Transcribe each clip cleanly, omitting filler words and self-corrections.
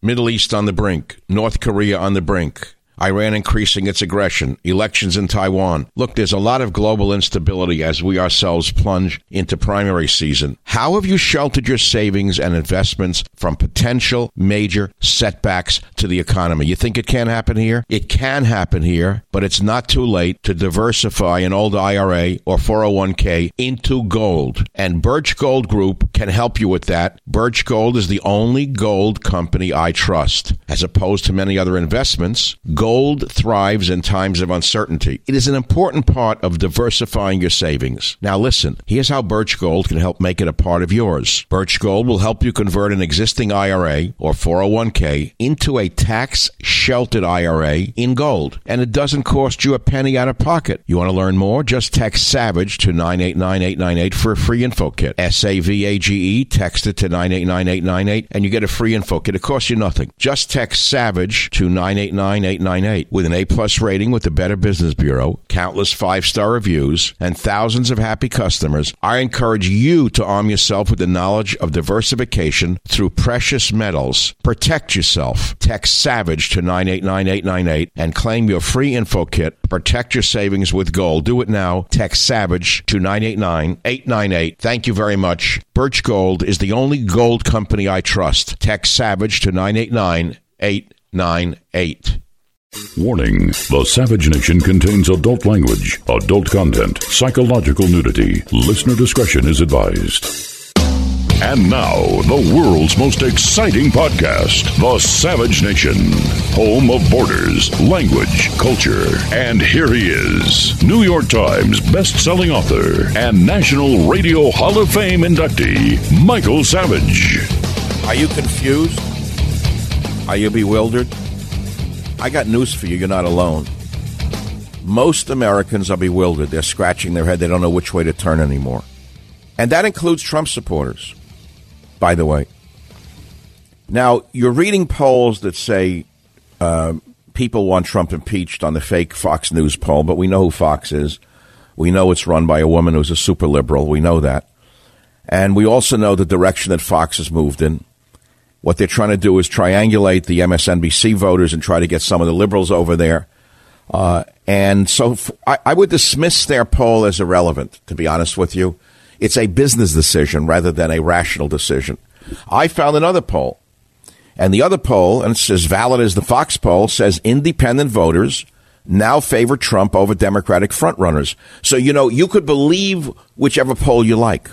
Middle East on the brink. North Korea on the brink. Iran increasing its aggression, elections in Taiwan. Look, there's a lot of global instability as we ourselves plunge into primary season. How have you sheltered your savings and investments from potential major setbacks to the economy? You think it can't happen here? It can happen here, but it's not too late to diversify an old IRA or 401k into gold. And Birch Gold Group can help you with that. Birch Gold is the only gold company I trust. As opposed to many other investments, gold thrives in times of uncertainty. It is an important part of diversifying your savings. Now listen, here's how Birch Gold can help make it a part of yours. Birch Gold will help you convert an existing IRA or 401k into a tax-sheltered IRA in gold. And it doesn't cost you a penny out of pocket. You want to learn more? Just text SAVAGE to 989898 for a free info kit. SAVAGE, text it to 989898 and you get a free info kit. It costs you nothing. Just text SAVAGE to 989898. With an A-plus rating with the Better Business Bureau, countless 5-star reviews, and thousands of happy customers, I encourage you to arm yourself with the knowledge of diversification through precious metals. Protect yourself. Text SAVAGE to 989898 and claim your free info kit. Protect your savings with gold. Do it now. Text SAVAGE to 989898. Thank you very much. Birch Gold is the only gold company I trust. Text SAVAGE to 989898. Warning, the Savage Nation contains adult language, adult content, psychological nudity. Listener discretion is advised. And now, the world's most exciting podcast, The Savage Nation, home of borders, language, culture. And here he is, New York Times best-selling author and National Radio Hall of Fame inductee, Michael Savage. Are you confused? Are you bewildered? I got news for you. You're not alone. Most Americans are bewildered. They're scratching their head. They don't know which way to turn anymore. And that includes Trump supporters, by the way. Now, you're reading polls that say people want Trump impeached on the fake Fox News poll, but we know who Fox is. We know it's run by a woman who's a super liberal. We know that. And we also know the direction that Fox has moved in. What they're trying to do is triangulate the MSNBC voters and try to get some of the liberals over there. And so I would dismiss their poll as irrelevant, to be honest with you. It's a business decision rather than a rational decision. I found another poll. And the other poll, and it's as valid as the Fox poll, says independent voters now favor Trump over Democratic frontrunners. So, you know, you could believe whichever poll you like.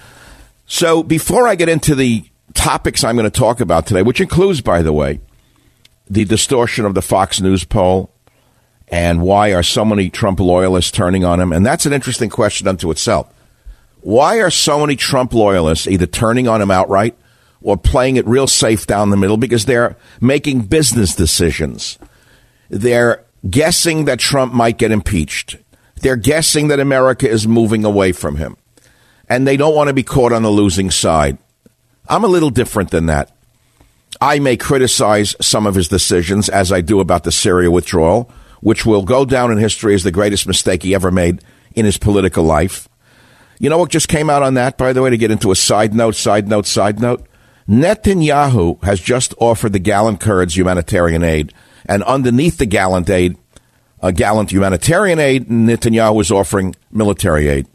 So before I get into the topics I'm going to talk about today, which includes, by the way, the distortion of the Fox News poll and why are so many Trump loyalists turning on him. And that's an interesting question unto itself. Why are so many Trump loyalists either turning on him outright or playing it real safe down the middle? Because they're making business decisions. They're guessing that Trump might get impeached. They're guessing that America is moving away from him. And they don't want to be caught on the losing side. I'm a little different than that. I may criticize some of his decisions, as I do about the Syria withdrawal, which will go down in history as the greatest mistake he ever made in his political life. You know what just came out on that, by the way, to get into a side note? Netanyahu has just offered the gallant Kurds humanitarian aid. And underneath the gallant humanitarian aid, Netanyahu is offering military aid.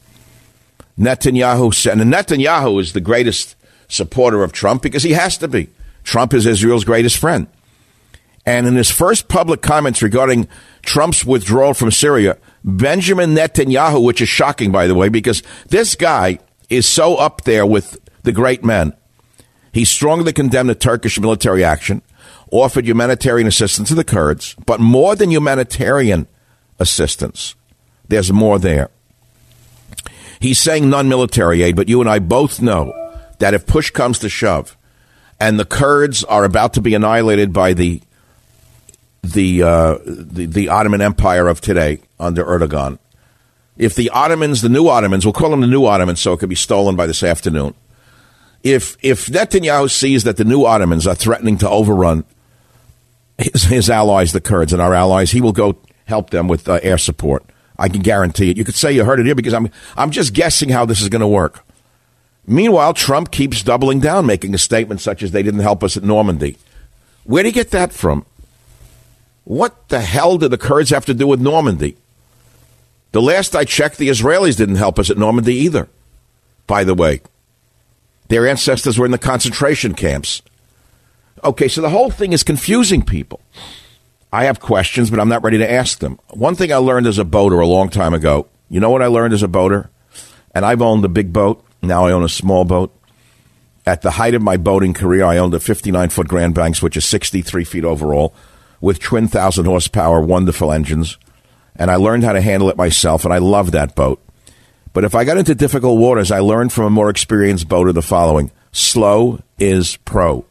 Netanyahu is the greatest supporter of Trump because he has to be. Trump is Israel's greatest friend. And in his first public comments regarding Trump's withdrawal from Syria, Benjamin Netanyahu, which is shocking, by the way, because this guy is so up there with the great men. He strongly condemned the Turkish military action, offered humanitarian assistance to the Kurds, but more than humanitarian assistance, there's more there. He's saying non-military aid, but you and I both know that if push comes to shove and the Kurds are about to be annihilated by the Ottoman Empire of today under Erdogan, if the Ottomans, the new Ottomans, we'll call them the new Ottomans so it could be stolen by this afternoon, if Netanyahu sees that the new Ottomans are threatening to overrun his allies, the Kurds, and our allies, he will go help them with air support. I can guarantee it. You could say you heard it here because I'm just guessing how this is going to work. Meanwhile, Trump keeps doubling down, making a statement such as they didn't help us at Normandy. Where do you get that from? What the hell do the Kurds have to do with Normandy? The last I checked, the Israelis didn't help us at Normandy either, by the way. Their ancestors were in the concentration camps. Okay, so the whole thing is confusing people. I have questions, but I'm not ready to ask them. One thing I learned as a boater a long time ago, you know what I learned as a boater? And I've owned a big boat. Now I own a small boat. At the height of my boating career, I owned a 59-foot Grand Banks, which is 63 feet overall, with twin 1,000-horsepower, wonderful engines. And I learned how to handle it myself, and I love that boat. But if I got into difficult waters, I learned from a more experienced boater the following. Slow is pro.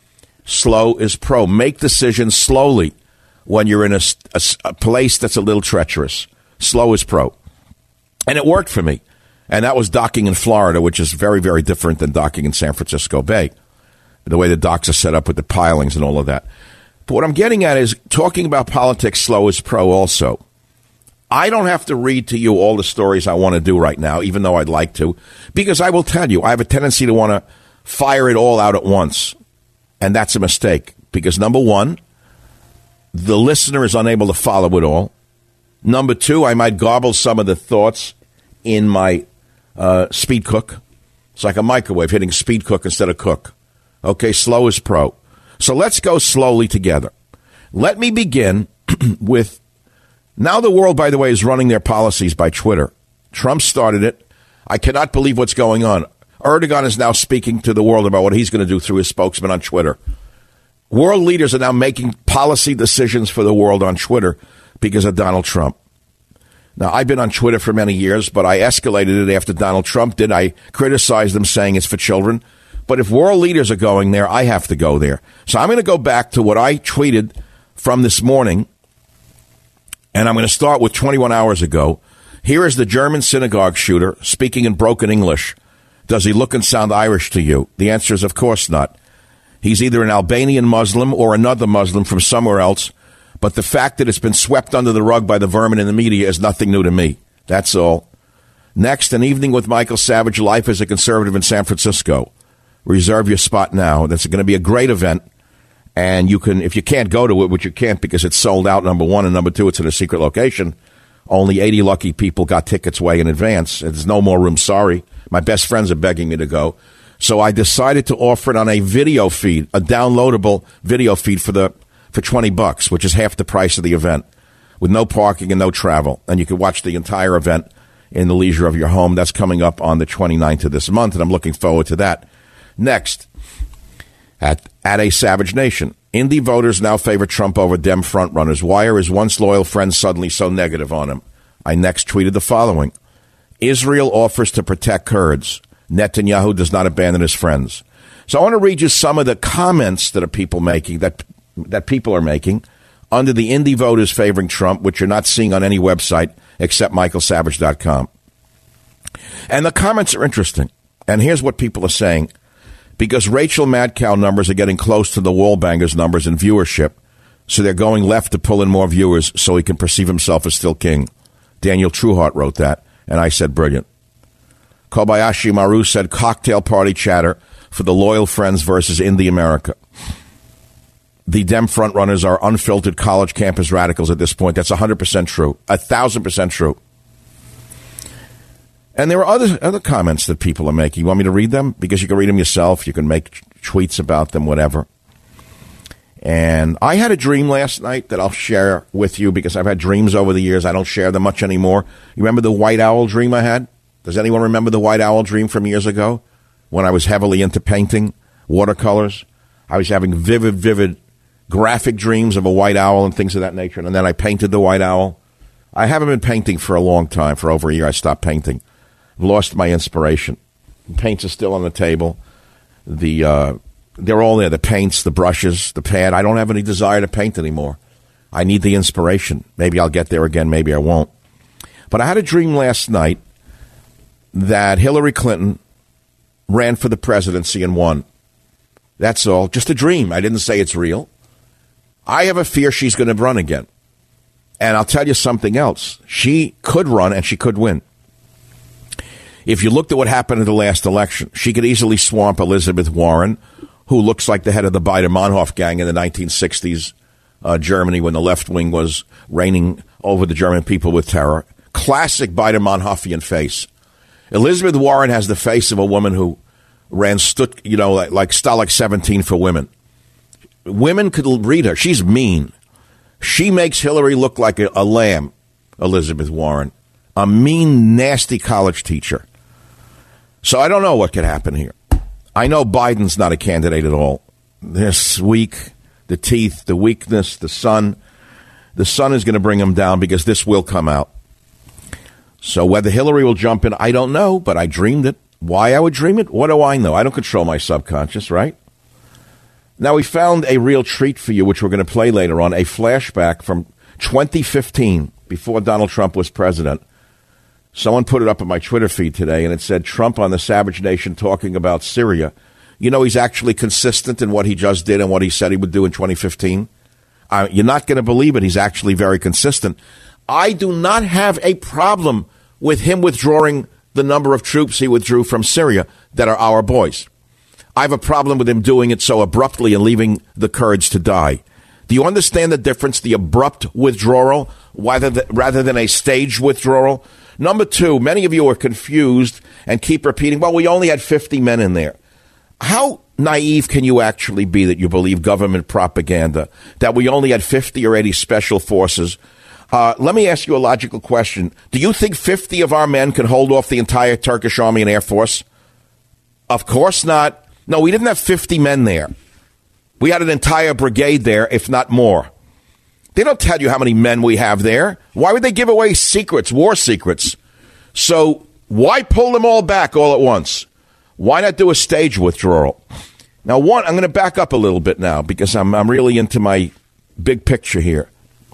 Slow is pro. Make decisions slowly when you're in a place that's a little treacherous. Slow is pro. And it worked for me. And that was docking in Florida, which is very, very different than docking in San Francisco Bay. The way the docks are set up with the pilings and all of that. But what I'm getting at is talking about politics, slow is pro also. I don't have to read to you all the stories I want to do right now, even though I'd like to, because I will tell you, I have a tendency to want to fire it all out at once. And that's a mistake, because number one, the listener is unable to follow it all. Number two, I might garble some of the thoughts in my speed cook. It's like a microwave hitting speed cook instead of cook. Okay, slow is pro. So let's go slowly together. Let me begin with, now the world, by the way, is running their policies by Twitter. Trump started it. I cannot believe what's going on. Erdogan is now speaking to the world about what he's going to do through his spokesman on Twitter. World leaders are now making policy decisions for the world on Twitter because of Donald Trump. Now, I've been on Twitter for many years, but I escalated it after Donald Trump did. I criticized them saying it's for children. But if world leaders are going there, I have to go there. So I'm going to go back to what I tweeted from this morning, and I'm going to start with 21 hours ago. Here is the German synagogue shooter speaking in broken English. Does he look and sound Irish to you? The answer is, of course not. He's either an Albanian Muslim or another Muslim from somewhere else, but the fact that it's been swept under the rug by the vermin in the media is nothing new to me. That's all. Next, an evening with Michael Savage, life as a conservative in San Francisco. Reserve your spot now. That's going to be a great event, and you can, if you can't go to it, which you can't because it's sold out, number one, and number two, it's in a secret location. Only 80 lucky people got tickets way in advance. There's no more room, sorry. My best friends are begging me to go. So I decided to offer it on a video feed, a downloadable video feed for $20, which is half the price of the event, with no parking and no travel. And you can watch the entire event in the leisure of your home. That's coming up on the 29th of this month, and I'm looking forward to that. Next, at A Savage Nation, Indie voters now favor Trump over Dem frontrunners. Why are his once loyal friends suddenly so negative on him? I next tweeted the following. Israel offers to protect Kurds. Netanyahu does not abandon his friends. So I want to read you some of the comments that people making, that people are making under the Indie voters favoring Trump, which you're not seeing on any website except michaelsavage.com. And the comments are interesting. And here's what people are saying. Because Rachel Madcow numbers are getting close to the Wallbangers numbers in viewership, so they're going left to pull in more viewers so he can perceive himself as still king. Daniel Trueheart wrote that, and I said brilliant. Kobayashi Maru said cocktail party chatter for the loyal friends versus Indie America. The Dem frontrunners are unfiltered college campus radicals at this point. That's 100% true. 1,000% true. And there are other comments that people are making. You want me to read them? Because you can read them yourself. You can make tweets about them, whatever. And I had a dream last night that I'll share with you because I've had dreams over the years. I don't share them much anymore. You remember the white owl dream I had? Does anyone remember the white owl dream from years ago when I was heavily into painting watercolors? I was having vivid graphic dreams of a white owl and things of that nature. And then I painted the white owl. I haven't been painting for a long time. For over a year, I stopped painting. Lost my inspiration. The paints are still on the table. They're all there. The paints, the brushes, the pad. I don't have any desire to paint anymore. I need the inspiration. Maybe I'll get there again. Maybe I won't. But I had a dream last night that Hillary Clinton ran for the presidency and won. That's all. Just a dream. I didn't say it's real. I have a fear she's going to run again. And I'll tell you something else. She could run and she could win. If you looked at what happened in the last election, she could easily swamp Elizabeth Warren who looks like the head of the Baader-Meinhof gang in the 1960s Germany when the left wing was reigning over the German people with terror. Classic Baader-Meinhofian face. Elizabeth Warren has the face of a woman who ran like Stalag 17 for women. Women could read her. She's mean. She makes Hillary look like a lamb, Elizabeth Warren. A mean, nasty college teacher. So I don't know what could happen here. I know Biden's not a candidate at all. This week, the teeth, the weakness, the sun is going to bring him down because this will come out. So whether Hillary will jump in, I don't know, but I dreamed it. Why I would dream it? What do I know? I don't control my subconscious, right? Now, we found a real treat for you, which we're going to play later on, a flashback from 2015, before Donald Trump was president. Someone put it up on my Twitter feed today, and it said, Trump on the Savage Nation talking about Syria. You know, he's actually consistent in what he just did and what he said he would do in 2015. You're not going to believe it. He's actually very consistent. I do not have a problem with him withdrawing the number of troops he withdrew from Syria that are our boys. I have a problem with him doing it so abruptly and leaving the Kurds to die. Do you understand the difference, the abrupt withdrawal rather than a staged withdrawal? Number two, many of you are confused and keep repeating, well, we only had 50 men in there. How naive can you actually be that you believe government propaganda, that we only had 50 or 80 special forces? Let me ask you a logical question. Do you think 50 of our men can hold off the entire Turkish army and air force? Of course not. No, we didn't have 50 men there. We had an entire brigade there, if not more. They don't tell you how many men we have there. Why would they give away secrets, war secrets? So why pull them all back all at once? Why not do a stage withdrawal? Now, I'm going to back up a little bit now because I'm really into my big picture here.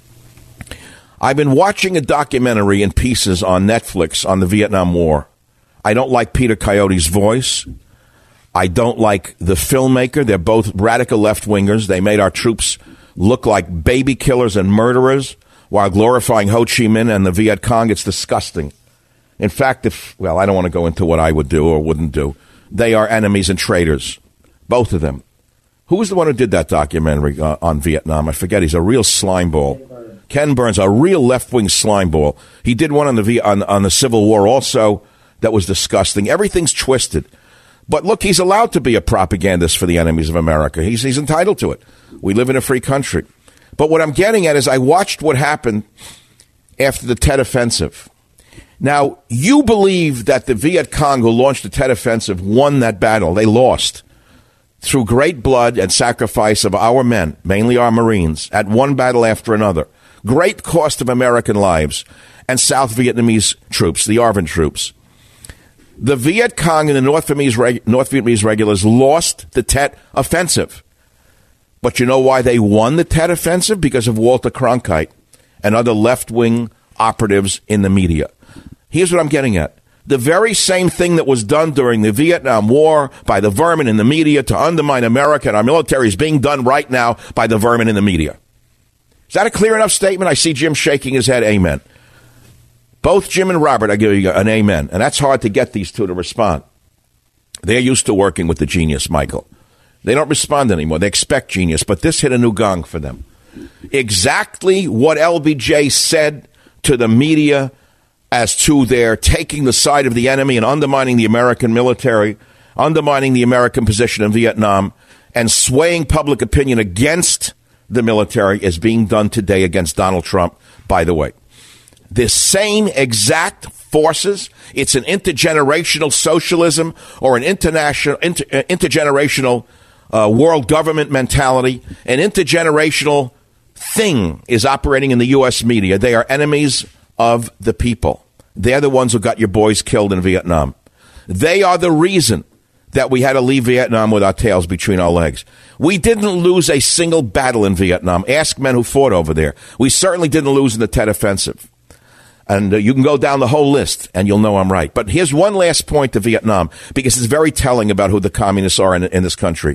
I've been watching a documentary in pieces on Netflix on the Vietnam War. I don't like Peter Coyote's voice. I don't like the filmmaker. They're both radical left-wingers. They made our troops look like baby killers and murderers while glorifying Ho Chi Minh and the Viet Cong. It's disgusting. In fact, I don't want to go into what I would do or wouldn't do. They are enemies and traitors, both of them. Who was the one who did that documentary on Vietnam? I forget. He's a real slimeball. Ken Burns, a real left-wing slimeball. He did one on the Civil War also that was disgusting. Everything's twisted. But look, he's allowed to be a propagandist for the enemies of America. He's entitled to it. We live in a free country. But what I'm getting at is I watched what happened after the Tet Offensive. Now, you believe that the Viet Cong who launched the Tet Offensive won that battle. They lost through great blood and sacrifice of our men, mainly our Marines, at one battle after another. Great cost of American lives and South Vietnamese troops, the ARVN troops. The Viet Cong and the North Vietnamese regulars lost the Tet Offensive. But you know why they won the Tet Offensive? Because of Walter Cronkite and other left-wing operatives in the media. Here's what I'm getting at. The very same thing that was done during the Vietnam War by the vermin in the media to undermine America and our military is being done right now by the vermin in the media. Is that a clear enough statement? I see Jim shaking his head. Amen. Both Jim and Robert, I give you an amen. And that's hard to get these two to respond. They're used to working with the genius, Michael. They don't respond anymore. They expect genius. But this hit a new gong for them. Exactly what LBJ said to the media as to their taking the side of the enemy and undermining the American military, undermining the American position in Vietnam, and swaying public opinion against the military is being done today against Donald Trump, by the way. The same exact forces, it's an intergenerational socialism or an intergenerational world government mentality, an intergenerational thing is operating in the U.S. media. They are enemies of the people. They're the ones who got your boys killed in Vietnam. They are the reason that we had to leave Vietnam with our tails between our legs. We didn't lose a single battle in Vietnam. Ask men who fought over there. We certainly didn't lose in the Tet Offensive. And you can go down the whole list, and you'll know I'm right. But here's one last point to Vietnam, because it's very telling about who the communists are in this country.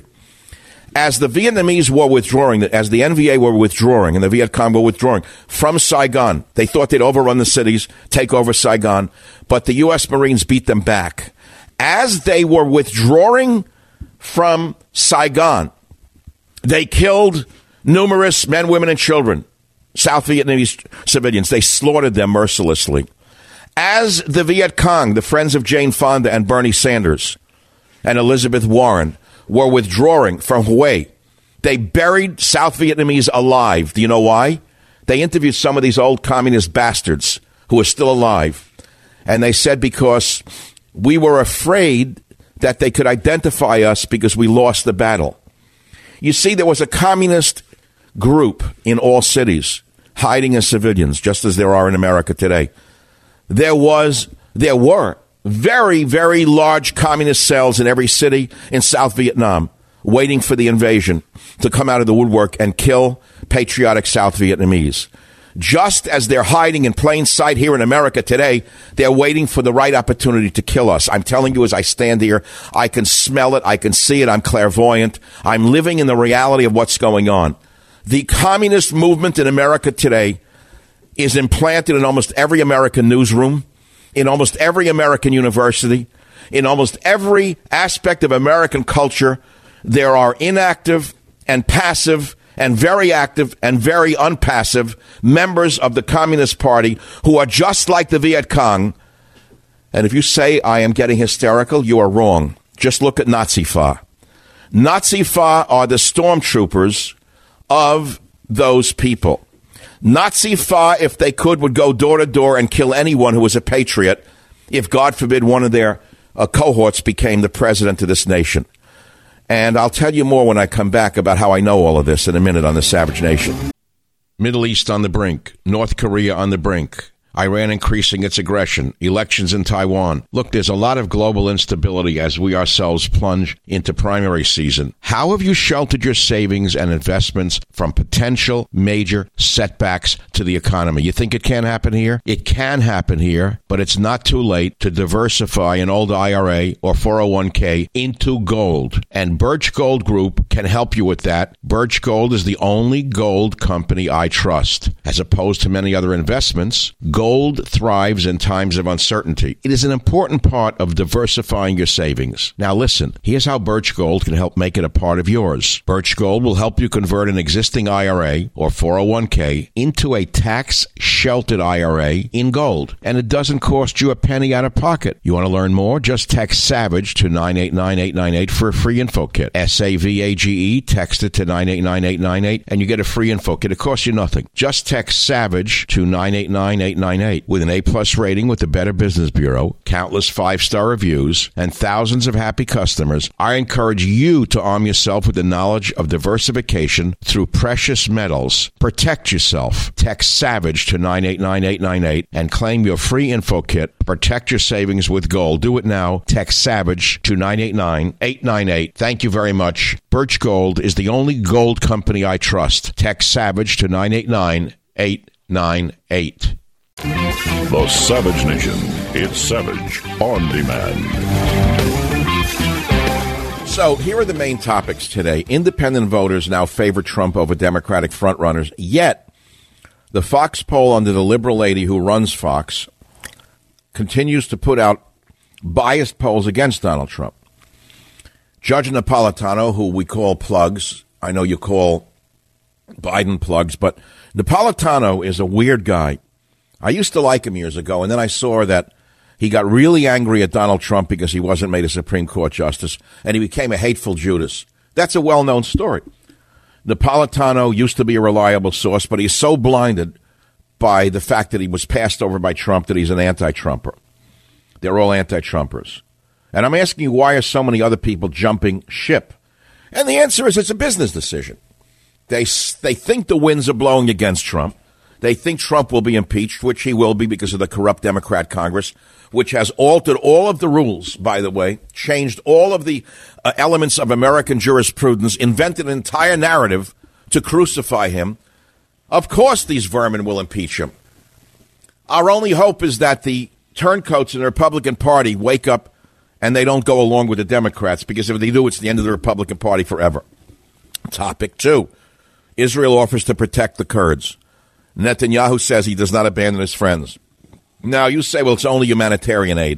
As the Vietnamese were withdrawing, as the NVA were withdrawing, and the Viet Cong were withdrawing from Saigon, they thought they'd overrun the cities, take over Saigon, but the U.S. Marines beat them back. As they were withdrawing from Saigon. They killed numerous men, women, and children, South Vietnamese civilians. They slaughtered them mercilessly. As the Viet Cong, the friends of Jane Fonda and Bernie Sanders and Elizabeth Warren, were withdrawing from Hue, they buried South Vietnamese alive. Do you know why? They interviewed some of these old communist bastards who are still alive. And they said because we were afraid that they could identify us because we lost the battle. You see, there was a communist group in all cities hiding as civilians, just as there are in America today. There were very, very large communist cells in every city in South Vietnam waiting for the invasion to come out of the woodwork and kill patriotic South Vietnamese. Just as they're hiding in plain sight here in America today, they're waiting for the right opportunity to kill us. I'm telling you, as I stand here, I can smell it. I can see it. I'm clairvoyant. I'm living in the reality of what's going on. The communist movement in America today is implanted in almost every American newsroom, in almost every American university, in almost every aspect of American culture. There are inactive and passive and very active and very unpassive members of the Communist Party who are just like the Viet Cong. And if you say I am getting hysterical, you are wrong. Just look at Nazi-Fa. Nazi-Fa are the stormtroopers of those people. Nazi-Fa, if they could, would go door to door and kill anyone who was a patriot if, God forbid, one of their cohorts became the president of this nation. And I'll tell you more when I come back about how I know all of this in a minute on the Savage Nation. Middle East on the brink. North Korea on the brink. Iran increasing its aggression. Elections in Taiwan. Look, there's a lot of global instability as we ourselves plunge into primary season. How have you sheltered your savings and investments from potential major setbacks to the economy? You think it can happen here? It can happen here, but it's not too late to diversify an old IRA or 401k into gold. And Birch Gold Group can help you with that. Birch Gold is the only gold company I trust. As opposed to many other investments, gold thrives in times of uncertainty. It is an important part of diversifying your savings. Now listen, here's how Birch Gold can help make it a part of yours. Birch Gold will help you convert an existing IRA or 401k into a tax-sheltered IRA in gold. And it doesn't cost you a penny out of pocket. You want to learn more? Just text SAVAGE to 989898 for a free info kit. SAVAGE, text it to 989898 and you get a free info kit. It costs you nothing. Just text SAVAGE to 989898. With an A-plus rating with the Better Business Bureau, countless 5-star reviews, and thousands of happy customers, I encourage you to arm yourself with the knowledge of diversification through precious metals. Protect yourself. Text SAVAGE to 989898 and claim your free info kit. Protect your savings with gold. Do it now. Text SAVAGE to 989898. Thank you very much. Birch Gold is the only gold company I trust. Text SAVAGE to 989898. The Savage Nation. It's Savage on Demand. So here are the main topics today. Independent voters now favor Trump over Democratic frontrunners. Yet, the Fox poll under the liberal lady who runs Fox continues to put out biased polls against Donald Trump. Judge Napolitano, who we call plugs, I know you call Biden plugs, but Napolitano is a weird guy. I used to like him years ago, and then I saw that he got really angry at Donald Trump because he wasn't made a Supreme Court justice, and he became a hateful Judas. That's a well-known story. Napolitano used to be a reliable source, but he's so blinded by the fact that he was passed over by Trump that he's an anti-Trumper. They're all anti-Trumpers. And I'm asking you, why are so many other people jumping ship? And the answer is it's a business decision. They think the winds are blowing against Trump. They think Trump will be impeached, which he will be because of the corrupt Democrat Congress, which has altered all of the rules, by the way, changed all of the elements of American jurisprudence, invented an entire narrative to crucify him. Of course these vermin will impeach him. Our only hope is that the turncoats in the Republican Party wake up and they don't go along with the Democrats, because if they do, it's the end of the Republican Party forever. Topic 2. Israel offers to protect the Kurds. Netanyahu says he does not abandon his friends. Now, you say, well, it's only humanitarian aid.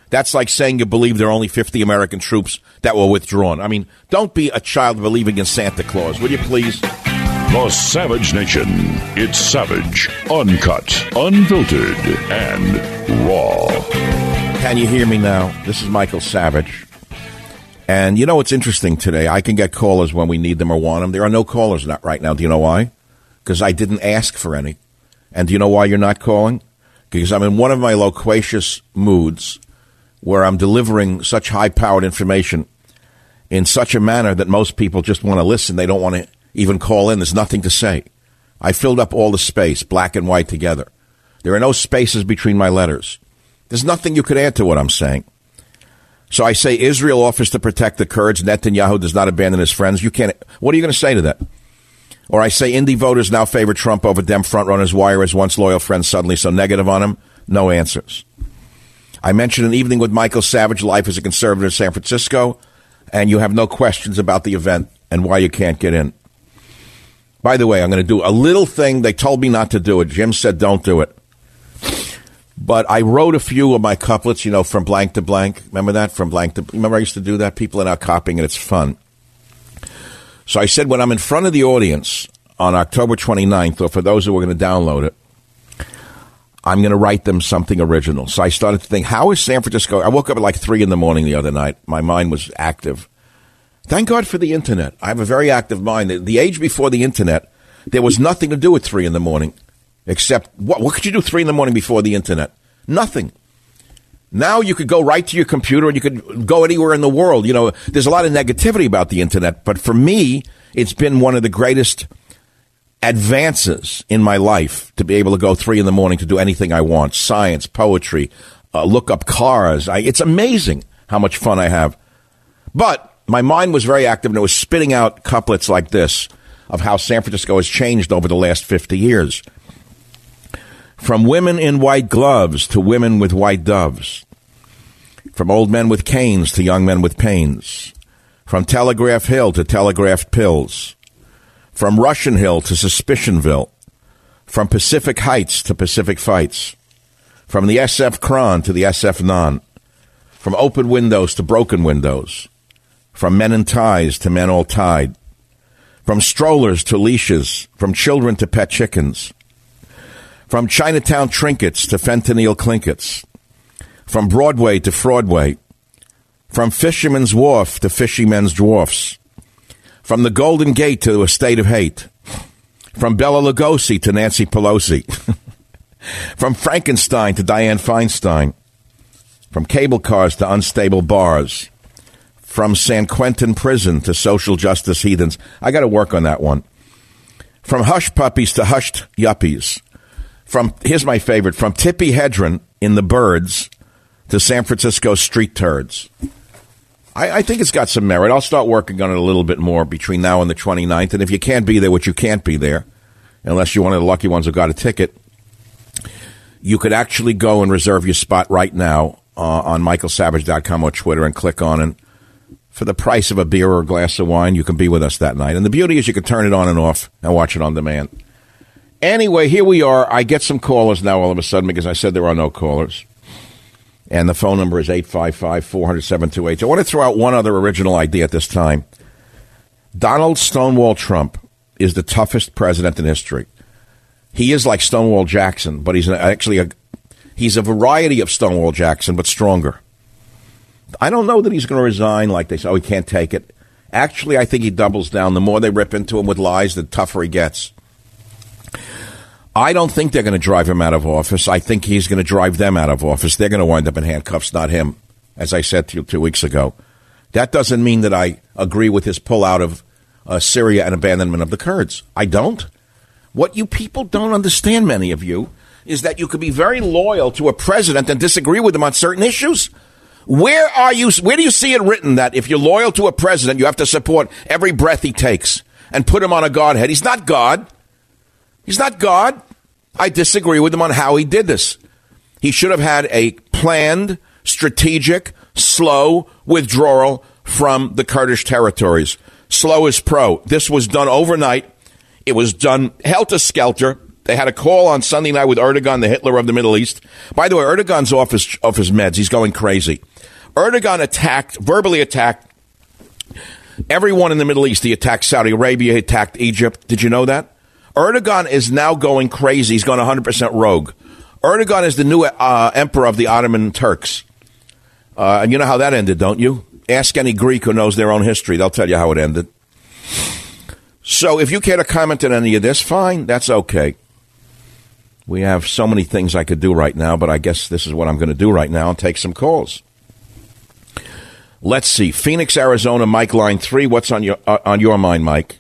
That's like saying you believe there are only 50 American troops that were withdrawn. I mean, don't be a child believing in Santa Claus, will you please? The Savage Nation. It's savage, uncut, unfiltered, and raw. Can you hear me now? This is Michael Savage. And you know what's interesting today? I can get callers when we need them or want them. There are no callers right now. Do you know why? Because I didn't ask for any. And do you know why you're not calling? Because I'm in one of my loquacious moods where I'm delivering such high-powered information in such a manner that most people just want to listen. They don't want to even call in. There's nothing to say. I filled up all the space, black and white together. There are no spaces between my letters. There's nothing you could add to what I'm saying. So I say Israel offers to protect the Kurds. Netanyahu does not abandon his friends. You can't. What are you going to say to that? Or I say indie voters now favor Trump over Dem frontrunners. Why are his once loyal friends suddenly so negative on him? No answers. I mentioned an evening with Michael Savage, life as a conservative in San Francisco, and you have no questions about the event and why you can't get in. By the way, I'm going to do a little thing. They told me not to do it. Jim said don't do it. But I wrote a few of my couplets, you know, from blank to blank. Remember that? From blank to... Remember I used to do that? People are now copying it. It's fun. So I said when I'm in front of the audience on October 29th, or for those who are going to download it, I'm going to write them something original. So I started to think, how is San Francisco... I woke up at like 3 in the morning the other night. My mind was active. Thank God for the Internet. I have a very active mind. The age before the Internet, there was nothing to do at 3 in the morning. Except, what could you do 3 in the morning before the Internet? Nothing. Now you could go right to your computer and you could go anywhere in the world. You know, there's a lot of negativity about the Internet, but for me, it's been one of the greatest advances in my life to be able to go 3 in the morning to do anything I want. Science, poetry, look up cars. It's amazing how much fun I have. But my mind was very active and it was spitting out couplets like this of how San Francisco has changed over the last 50 years. From women in white gloves to women with white doves. From old men with canes to young men with pains. From Telegraph Hill to Telegraphed Pills. From Russian Hill to Suspicionville. From Pacific Heights to Pacific Fights. From the SF Cron to the SF Non. From open windows to broken windows. From men in ties to men all tied. From strollers to leashes. From children to pet chickens. From Chinatown trinkets to fentanyl clinkets. From Broadway to Fraudway. From Fisherman's Wharf to Fishy Men's Dwarfs. From the Golden Gate to a State of Hate. From Bela Lugosi to Nancy Pelosi. From Frankenstein to Dianne Feinstein. From cable cars to unstable bars. From San Quentin prison to social justice heathens. I got to work on that one. From hush puppies to hushed yuppies. Here's my favorite, from Tippi Hedren in The Birds to San Francisco street turds. I think it's got some merit. I'll start working on it a little bit more between now and the 29th. And if you can't be there, which you can't be there, unless you're one of the lucky ones who got a ticket, you could actually go and reserve your spot right now on michaelsavage.com or Twitter and click on it. For the price of a beer or a glass of wine, you can be with us that night. And the beauty is you can turn it on and off and watch it on demand. Anyway, here we are. I get some callers now all of a sudden because I said there are no callers. And the phone number is 855-400-7282. I want to throw out one other original idea at this time. Donald Stonewall Trump is the toughest president in history. He is like Stonewall Jackson, but he's a variety of Stonewall Jackson, but stronger. I don't know that he's going to resign like they say, he can't take it. Actually, I think he doubles down. The more they rip into him with lies, the tougher he gets. I don't think they're going to drive him out of office. I think he's going to drive them out of office. They're going to wind up in handcuffs, not him, as I said to you 2 weeks ago. That doesn't mean that I agree with his pullout of Syria and abandonment of the Kurds. I don't. What you people don't understand, many of you, is that you could be very loyal to a president and disagree with him on certain issues. Where do you see it written that if you're loyal to a president, you have to support every breath he takes and put him on a Godhead? He's not God. He's not God. I disagree with him on how he did this. He should have had a planned, strategic, slow withdrawal from the Kurdish territories. Slow is pro. This was done overnight. It was done helter-skelter. They had a call on Sunday night with Erdogan, the Hitler of the Middle East. By the way, Erdogan's off his meds. He's going crazy. Erdogan verbally attacked everyone in the Middle East. He attacked Saudi Arabia. He attacked Egypt. Did you know that? Erdogan is now going crazy. He's going 100% rogue. Erdogan is the new emperor of the Ottoman Turks. And you know how that ended, don't you? Ask any Greek who knows their own history. They'll tell you how it ended. So if you care to comment on any of this, fine. That's okay. We have so many things I could do right now, but I guess this is what I'm going to do right now and take some calls. Let's see. Phoenix, Arizona, Mike, line 3. What's on your mind, Mike?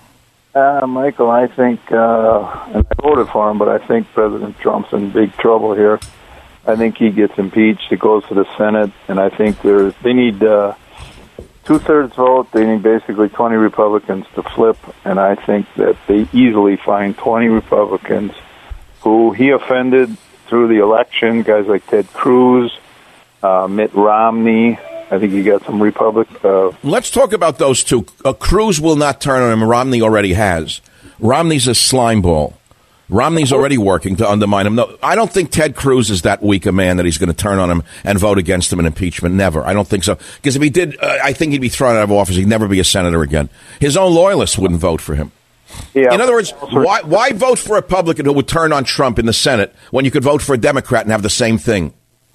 Michael, I think, and I voted for him, but I think President Trump's in big trouble here. I think he gets impeached. It goes to the Senate, and I think they need two-thirds vote. They need basically 20 Republicans to flip, and I think that they easily find 20 Republicans who he offended through the election, guys like Ted Cruz, Mitt Romney. I think you got some Let's talk about those two. Cruz will not turn on him. Romney already has. Romney's a slime ball. Romney's already working to undermine him. No, I don't think Ted Cruz is that weak a man that he's going to turn on him and vote against him in impeachment. Never. I don't think so. Because if he did, I think he'd be thrown out of office. He'd never be a senator again. His own loyalists wouldn't vote for him. Yeah. In other words, why vote for a Republican who would turn on Trump in the Senate when you could vote for a Democrat and have the same thing?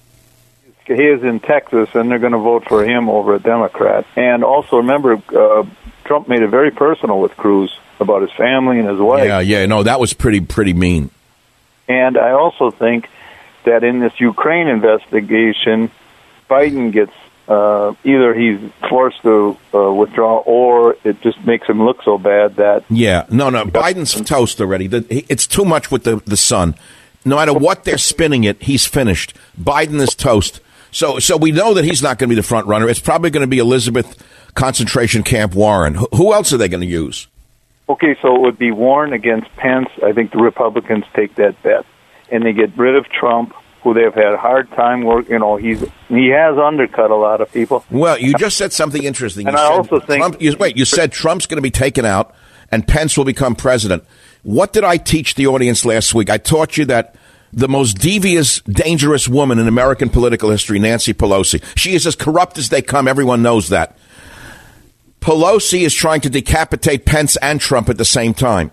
He is in Texas, and they're going to vote for him over a Democrat. And also, remember, Trump made it very personal with Cruz about his family and his wife. Yeah, no, that was pretty mean. And I also think that in this Ukraine investigation, Biden gets either he's forced to withdraw, or it just makes him look so bad that... Yeah, no, Biden's toast already. It's too much with the son. No matter what they're spinning it, he's finished. Biden is toast. So we know that he's not going to be the front runner. It's probably going to be Elizabeth concentration camp Warren. Who else are they going to use? Okay, so it would be Warren against Pence. I think the Republicans take that bet, and they get rid of Trump, who they've had a hard time work. You know, he has undercut a lot of people. Well, you just said something interesting. And I also think you said Trump's going to be taken out, and Pence will become president. What did I teach the audience last week? I taught you that the most devious, dangerous woman in American political history, Nancy Pelosi. She is as corrupt as they come. Everyone knows that. Pelosi is trying to decapitate Pence and Trump at the same time.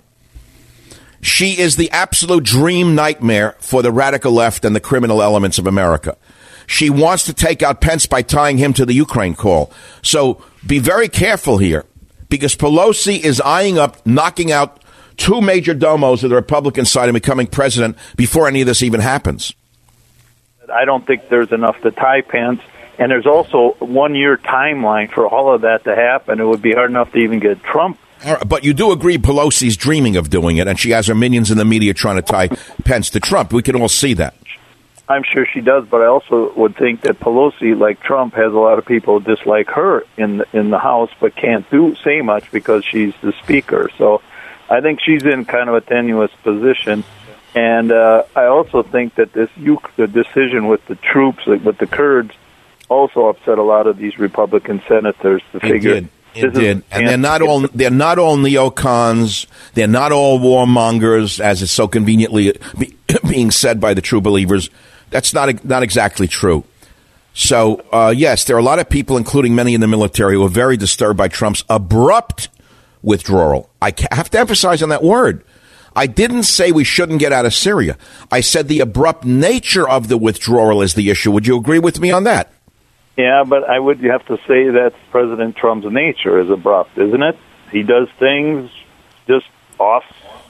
She is the absolute dream nightmare for the radical left and the criminal elements of America. She wants to take out Pence by tying him to the Ukraine call. So be very careful here, because Pelosi is eyeing up knocking out two major domos of the Republican side and becoming president before any of this even happens. I don't think there's enough to tie Pence, and there's also a 1-year timeline for all of that to happen. It would be hard enough to even get Trump. But you do agree Pelosi's dreaming of doing it, and she has her minions in the media trying to tie Pence to Trump. We can all see that. I'm sure she does, but I also would think that Pelosi, like Trump, has a lot of people who dislike her in the House, but can't say much because she's the speaker. So I think she's in kind of a tenuous position. And I also think that the decision with the troops, with the Kurds, also upset a lot of these Republican senators to figure. It did. And they're not all neocons. They're not all warmongers, as is so conveniently being said by the true believers. That's not exactly true. So, yes, there are a lot of people, including many in the military, who are very disturbed by Trump's abrupt withdrawal. I have to emphasize on that word. I didn't say we shouldn't get out of Syria. I said the abrupt nature of the withdrawal is the issue. Would you agree with me on that? Yeah, but you have to say that President Trump's nature is abrupt, isn't it? He does things just off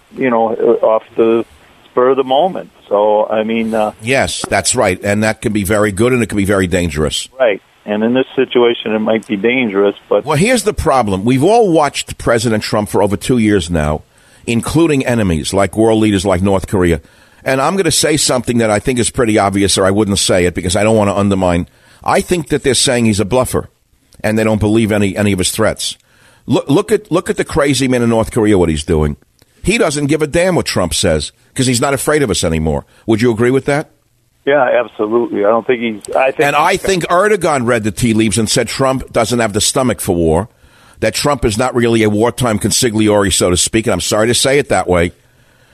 the spur of the moment. So, I mean... yes, that's right. And that can be very good and it can be very dangerous. Right. And in this situation, it might be dangerous, but... Well, here's the problem. We've all watched President Trump for over 2 years now, including enemies like world leaders like North Korea. And I'm going to say something that I think is pretty obvious, or I wouldn't say it because I don't want to undermine... I think that they're saying he's a bluffer, and they don't believe any of his threats. Look at the crazy man in North Korea, what he's doing. He doesn't give a damn what Trump says because he's not afraid of us anymore. Would you agree with that? Yeah, absolutely. I think Erdogan read the tea leaves and said Trump doesn't have the stomach for war, that Trump is not really a wartime consigliere, so to speak, and I'm sorry to say it that way.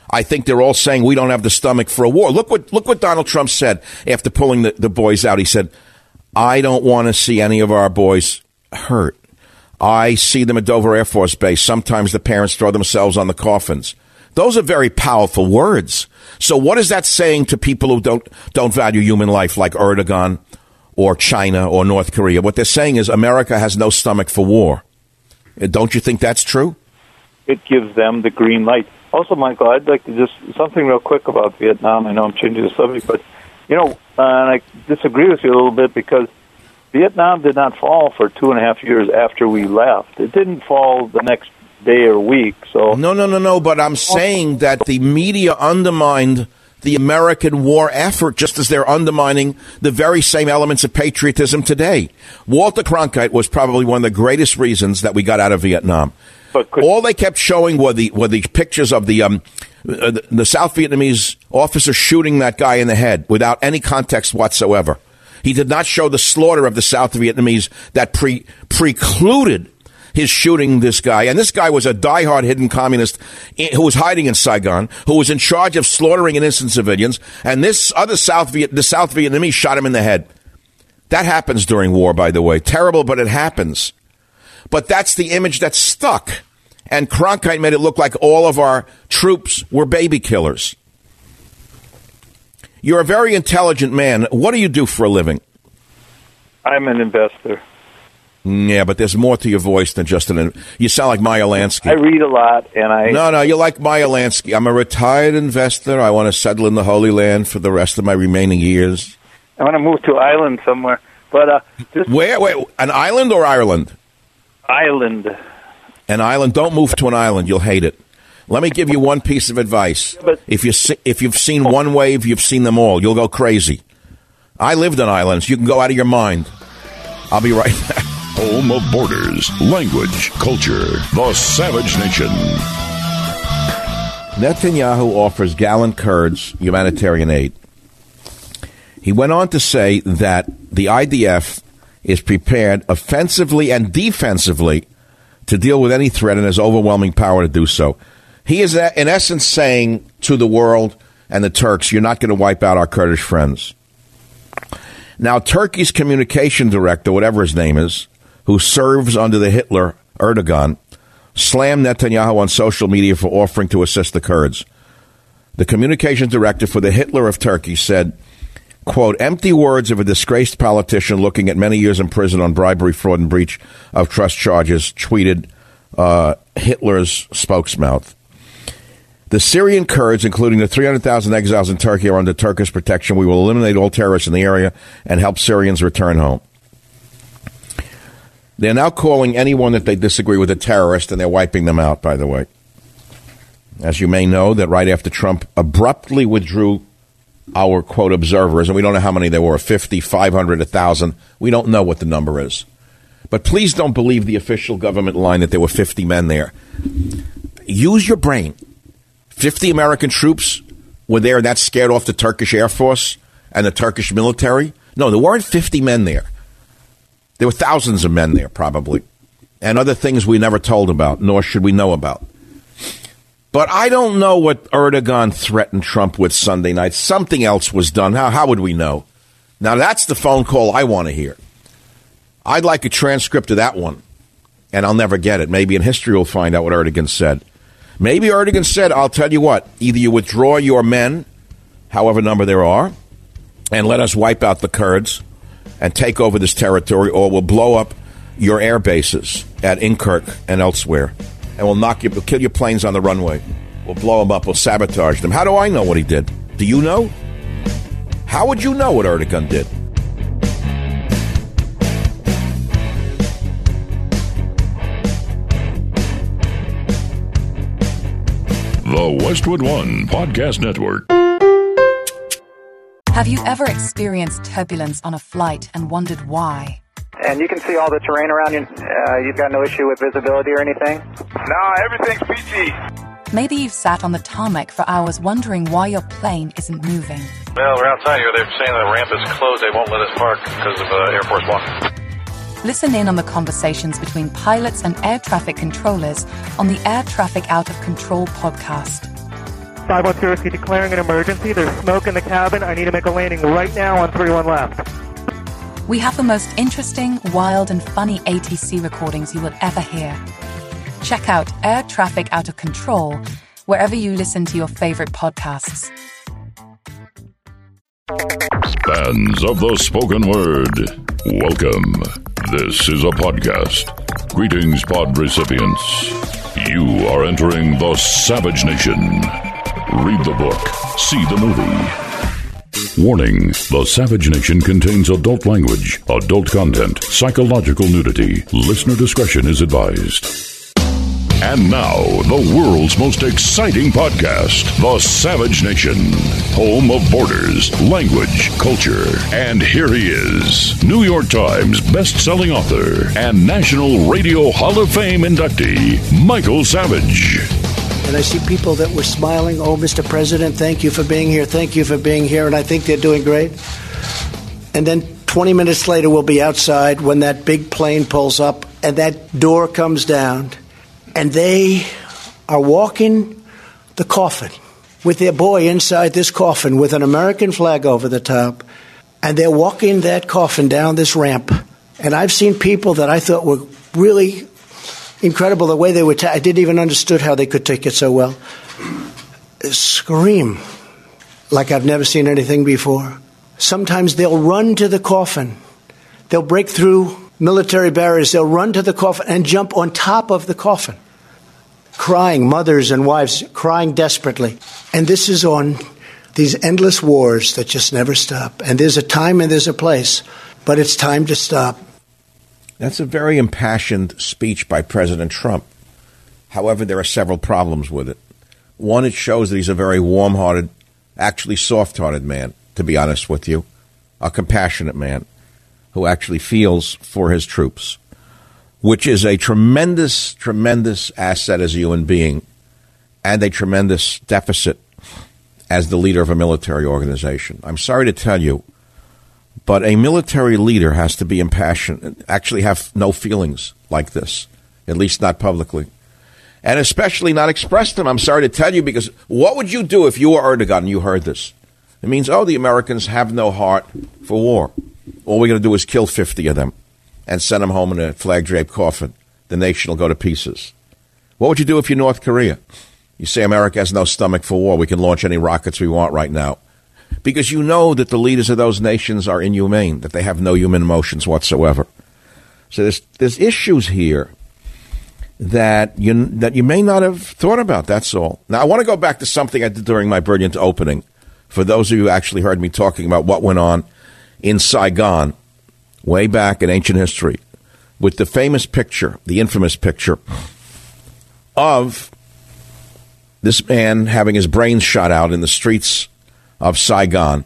I think they're all saying we don't have the stomach for a war. Look what Donald Trump said after pulling the boys out. He said, I don't want to see any of our boys hurt. I see them at Dover Air Force Base. Sometimes the parents throw themselves on the coffins. Those are very powerful words. So what is that saying to people who don't value human life, like Erdogan or China or North Korea? What they're saying is America has no stomach for war. Don't you think that's true? It gives them the green light. Also, Michael, I'd like to just something real quick about Vietnam. I know I'm changing the subject, but, and I disagree with you a little bit because Vietnam did not fall for 2.5 years after we left. It didn't fall the next day or week. So No, but I'm saying that the media undermined the American war effort just as they're undermining the very same elements of patriotism today. Walter Cronkite was probably one of the greatest reasons that we got out of Vietnam. All they kept showing were the pictures of the South Vietnamese officer shooting that guy in the head without any context whatsoever. He did not show the slaughter of the South Vietnamese that precluded his shooting this guy. And this guy was a diehard hidden communist who was hiding in Saigon, who was in charge of slaughtering innocent civilians. And this other the South Vietnamese shot him in the head. That happens during war, by the way. Terrible, but it happens. But that's the image that's stuck. And Cronkite made it look like all of our troops were baby killers. You're a very intelligent man. What do you do for a living? I'm an investor. Yeah, but there's more to your voice than just you sound like Meyer Lansky. I read a lot, and No, you're like Meyer Lansky. I'm a retired investor. I want to settle in the Holy Land for the rest of my remaining years. I want to move to Ireland somewhere. But Where? Wait, an island or Ireland? Ireland. An island. Don't move to an island. You'll hate it. Let me give you one piece of advice. If you've seen one wave, you've seen them all. You'll go crazy. I lived on islands. You can go out of your mind. I'll be right back. Home of borders, language, culture, the Savage Nation. Netanyahu offers gallant Kurds humanitarian aid. He went on to say that the IDF is prepared offensively and defensively to deal with any threat and has overwhelming power to do so. He is, in essence, saying to the world and the Turks, you're not going to wipe out our Kurdish friends. Now, Turkey's communication director, whatever his name is, who serves under the Hitler, Erdogan, slammed Netanyahu on social media for offering to assist the Kurds. The communications director for the Hitler of Turkey said, quote, empty words of a disgraced politician looking at many years in prison on bribery, fraud, and breach of trust charges, tweeted Hitler's spokesmouth. The Syrian Kurds, including the 300,000 exiles in Turkey, are under Turkish protection. We will eliminate all terrorists in the area and help Syrians return home. They're now calling anyone that they disagree with a terrorist, and they're wiping them out, by the way. As you may know, that right after Trump abruptly withdrew our, quote, observers, and we don't know how many there were, 50, 500, 1,000. We don't know what the number is. But please don't believe the official government line that there were 50 men there. Use your brain. 50 American troops were there, and that scared off the Turkish Air Force and the Turkish military? No, there weren't 50 men there. There were thousands of men there, probably, and other things we never told about, nor should we know about. But I don't know what Erdogan threatened Trump with Sunday night. Something else was done. How would we know? Now, that's the phone call I want to hear. I'd like a transcript of that one, and I'll never get it. Maybe in history we'll find out what Erdogan said. Maybe Erdogan said, I'll tell you what, either you withdraw your men, however number there are, and let us wipe out the Kurds and take over this territory, or we'll blow up your air bases at Inkirk and elsewhere, and we'll kill your planes on the runway. We'll blow them up. We'll sabotage them. How do I know what he did? Do you know? How would you know what Erdogan did? The Westwood One Podcast Network. Have you ever experienced turbulence on a flight and wondered why? And you can see all the terrain around you. You've got no issue with visibility or anything? No, everything's peachy. Maybe you've sat on the tarmac for hours wondering why your plane isn't moving. Well, we're outside here. They're saying the ramp is closed. They won't let us park because of Air Force One. Listen in on the conversations between pilots and air traffic controllers on the Air Traffic Out of Control podcast. 510, Whiskey declaring an emergency. There's smoke in the cabin. I need to make a landing right now on 31 left. We have the most interesting, wild, and funny ATC recordings you will ever hear. Check out Air Traffic Out of Control wherever you listen to your favorite podcasts. Fans of the spoken word, welcome. This is a podcast. Greetings, pod recipients. You are entering the Savage Nation. Read the book, see the movie. Warning, the Savage Nation contains adult language, adult content, psychological nudity. Listener discretion is advised. And now, the world's most exciting podcast, The Savage Nation, home of borders, language, culture. And here he is, New York Times best-selling author and National Radio Hall of Fame inductee, Michael Savage. And I see people that were smiling, oh, Mr. President, thank you for being here, thank you for being here, and I think they're doing great. And then 20 minutes later, we'll be outside when that big plane pulls up and that door comes down. And they are walking the coffin with their boy inside this coffin with an American flag over the top. And they're walking that coffin down this ramp. And I've seen people that I thought were really incredible the way they would. I didn't even understood how they could take it so well. Scream like I've never seen anything before. Sometimes they'll run to the coffin. They'll break through military barriers. They'll run to the coffin and jump on top of the coffin. Crying, mothers and wives crying desperately. And this is on these endless wars that just never stop. And there's a time and there's a place, but it's time to stop. That's a very impassioned speech by President Trump. However, there are several problems with it. One, it shows that he's a very warm-hearted, actually soft-hearted man, to be honest with you. A compassionate man who actually feels for his troops, which is a tremendous, tremendous asset as a human being and a tremendous deficit as the leader of a military organization. I'm sorry to tell you, but a military leader has to be impassioned, actually have no feelings like this, at least not publicly, and especially not express them. I'm sorry to tell you, because what would you do if you were Erdogan and you heard this? It means, oh, the Americans have no heart for war. All we're going to do is kill 50 of them and send them home in a flag-draped coffin. The nation will go to pieces. What would you do if you're North Korea? You say America has no stomach for war. We can launch any rockets we want right now. Because you know that the leaders of those nations are inhumane, that they have no human emotions whatsoever. So there's issues here that you may not have thought about, that's all. Now, I want to go back to something I did during my brilliant opening. For those of you who actually heard me talking about what went on in Saigon way back in ancient history, with the famous picture, the infamous picture of this man having his brains shot out in the streets of Saigon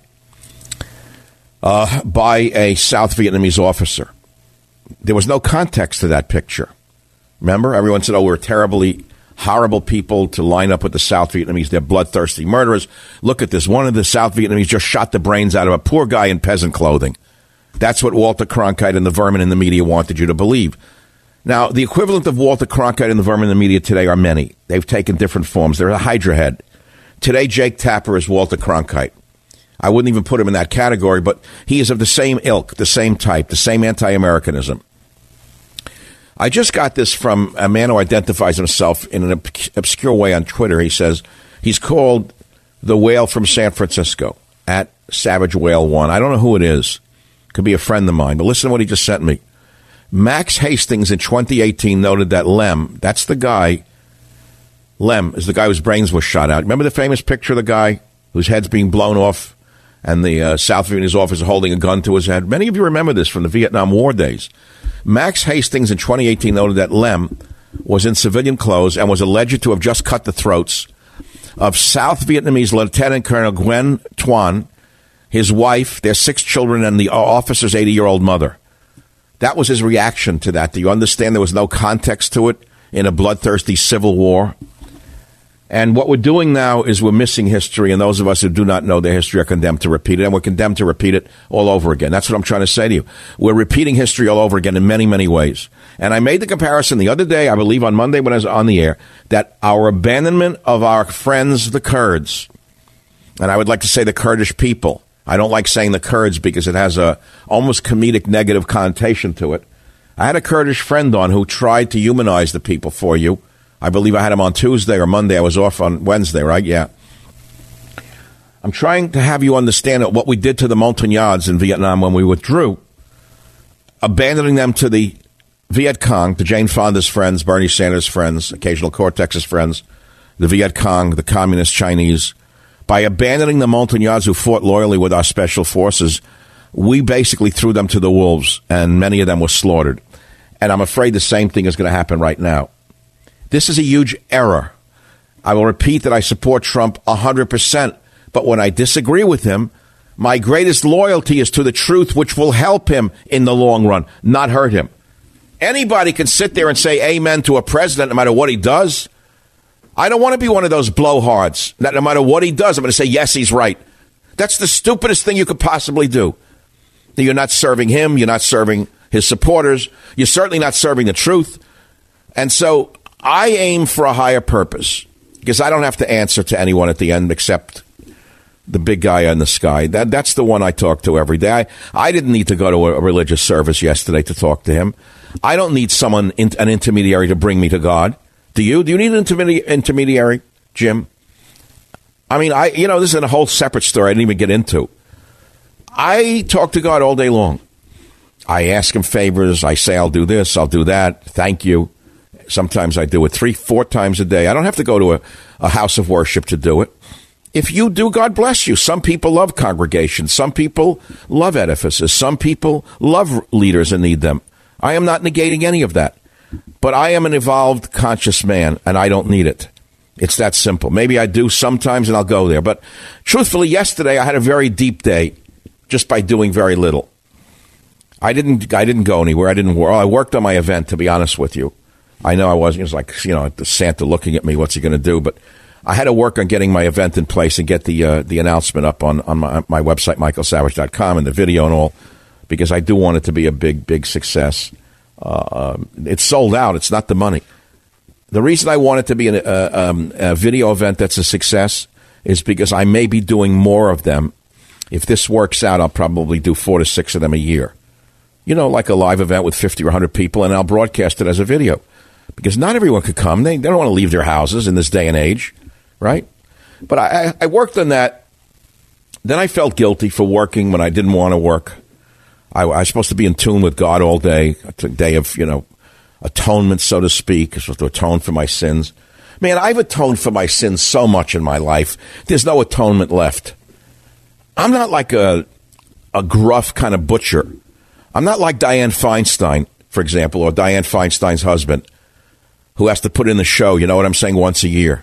by a South Vietnamese officer. There was no context to that picture. Remember, everyone said, oh, we're terribly horrible people to line up with the South Vietnamese. They're bloodthirsty murderers. Look at this. One of the South Vietnamese just shot the brains out of a poor guy in peasant clothing. That's what Walter Cronkite and the vermin in the media wanted you to believe. Now, the equivalent of Walter Cronkite and the vermin in the media today are many. They've taken different forms. They're a Hydra head. Today, Jake Tapper is Walter Cronkite. I wouldn't even put him in that category, but he is of the same ilk, the same type, the same anti-Americanism. I just got this from a man who identifies himself in an obscure way on Twitter. He says he's called the Whale from San Francisco, at Savage Whale 1. I don't know who it is. Could be a friend of mine, but listen to what he just sent me. Max Hastings in 2018 noted that Lem, that's the guy, Lem is the guy whose brains were shot out. Remember the famous picture of the guy whose head's being blown off and the South Vietnamese officer holding a gun to his head? Many of you remember this from the Vietnam War days. Max Hastings in 2018 noted that Lem was in civilian clothes and was alleged to have just cut the throats of South Vietnamese Lieutenant Colonel Nguyen Tuan, his wife, their 6 children, and the officer's 80-year-old mother. That was his reaction to that. Do you understand there was no context to it in a bloodthirsty civil war? And what we're doing now is we're missing history, and those of us who do not know their history are condemned to repeat it, and we're condemned to repeat it all over again. That's what I'm trying to say to you. We're repeating history all over again in many, many ways. And I made the comparison the other day, I believe on Monday when I was on the air, that our abandonment of our friends, the Kurds, and I would like to say the Kurdish people. I don't like saying the Kurds because it has a almost comedic negative connotation to it. I had a Kurdish friend on who tried to humanize the people for you. I believe I had him on Tuesday or Monday. I was off on Wednesday, right? Yeah. I'm trying to have you understand what we did to the Montagnards in Vietnam when we withdrew, abandoning them to the Viet Cong, the Jane Fonda's friends, Bernie Sanders' friends, occasional Cortex's friends, the Viet Cong, the communist Chinese. By abandoning the Montagnards who fought loyally with our special forces, we basically threw them to the wolves, and many of them were slaughtered. And I'm afraid the same thing is going to happen right now. This is a huge error. I will repeat that I support Trump 100%, but when I disagree with him, my greatest loyalty is to the truth, which will help him in the long run, not hurt him. Anybody can sit there and say amen to a president no matter what he does. I don't want to be one of those blowhards that no matter what he does, I'm going to say, yes, he's right. That's the stupidest thing you could possibly do. You're not serving him. You're not serving his supporters. You're certainly not serving the truth. And so I aim for a higher purpose because I don't have to answer to anyone at the end except the big guy in the sky. That's the one I talk to every day. I didn't need to go to a religious service yesterday to talk to him. I don't need someone, an intermediary, to bring me to God. Do you? Do you need an intermediary, Jim? I mean, this is a whole separate story I didn't even get into. I talk to God all day long. I ask him favors. I say, I'll do this, I'll do that. Thank you. Sometimes I do it 3-4 times a day. I don't have to go to a house of worship to do it. If you do, God bless you. Some people love congregations. Some people love edifices. Some people love leaders and need them. I am not negating any of that. But I am an evolved, conscious man, and I don't need it. It's that simple. Maybe I do sometimes, and I'll go there. But truthfully, yesterday I had a very deep day just by doing very little. I didn't go anywhere. I worked on my event, to be honest with you. I know I wasn't. It was like, the Santa looking at me. What's he going to do? But I had to work on getting my event in place and get the announcement up on my website, michaelsavage.com, and the video and all, because I do want it to be a big, big success. It's sold out. It's not the money. The reason I want it to be a video event that's a success is because I may be doing more of them. If this works out, I'll probably do 4 to 6 of them a year. Like a live event with 50 or 100 people, and I'll broadcast it as a video. Because not everyone could come. They don't want to leave their houses in this day and age, right? But I worked on that. Then I felt guilty for working when I didn't want to work. I was supposed to be in tune with God all day. It's a day of, atonement, so to speak. I'm supposed to atone for my sins. Man, I've atoned for my sins so much in my life. There's no atonement left. I'm not like a gruff kind of butcher. I'm not like Dianne Feinstein, for example, or Dianne Feinstein's husband, who has to put in the show, you know what I'm saying, once a year.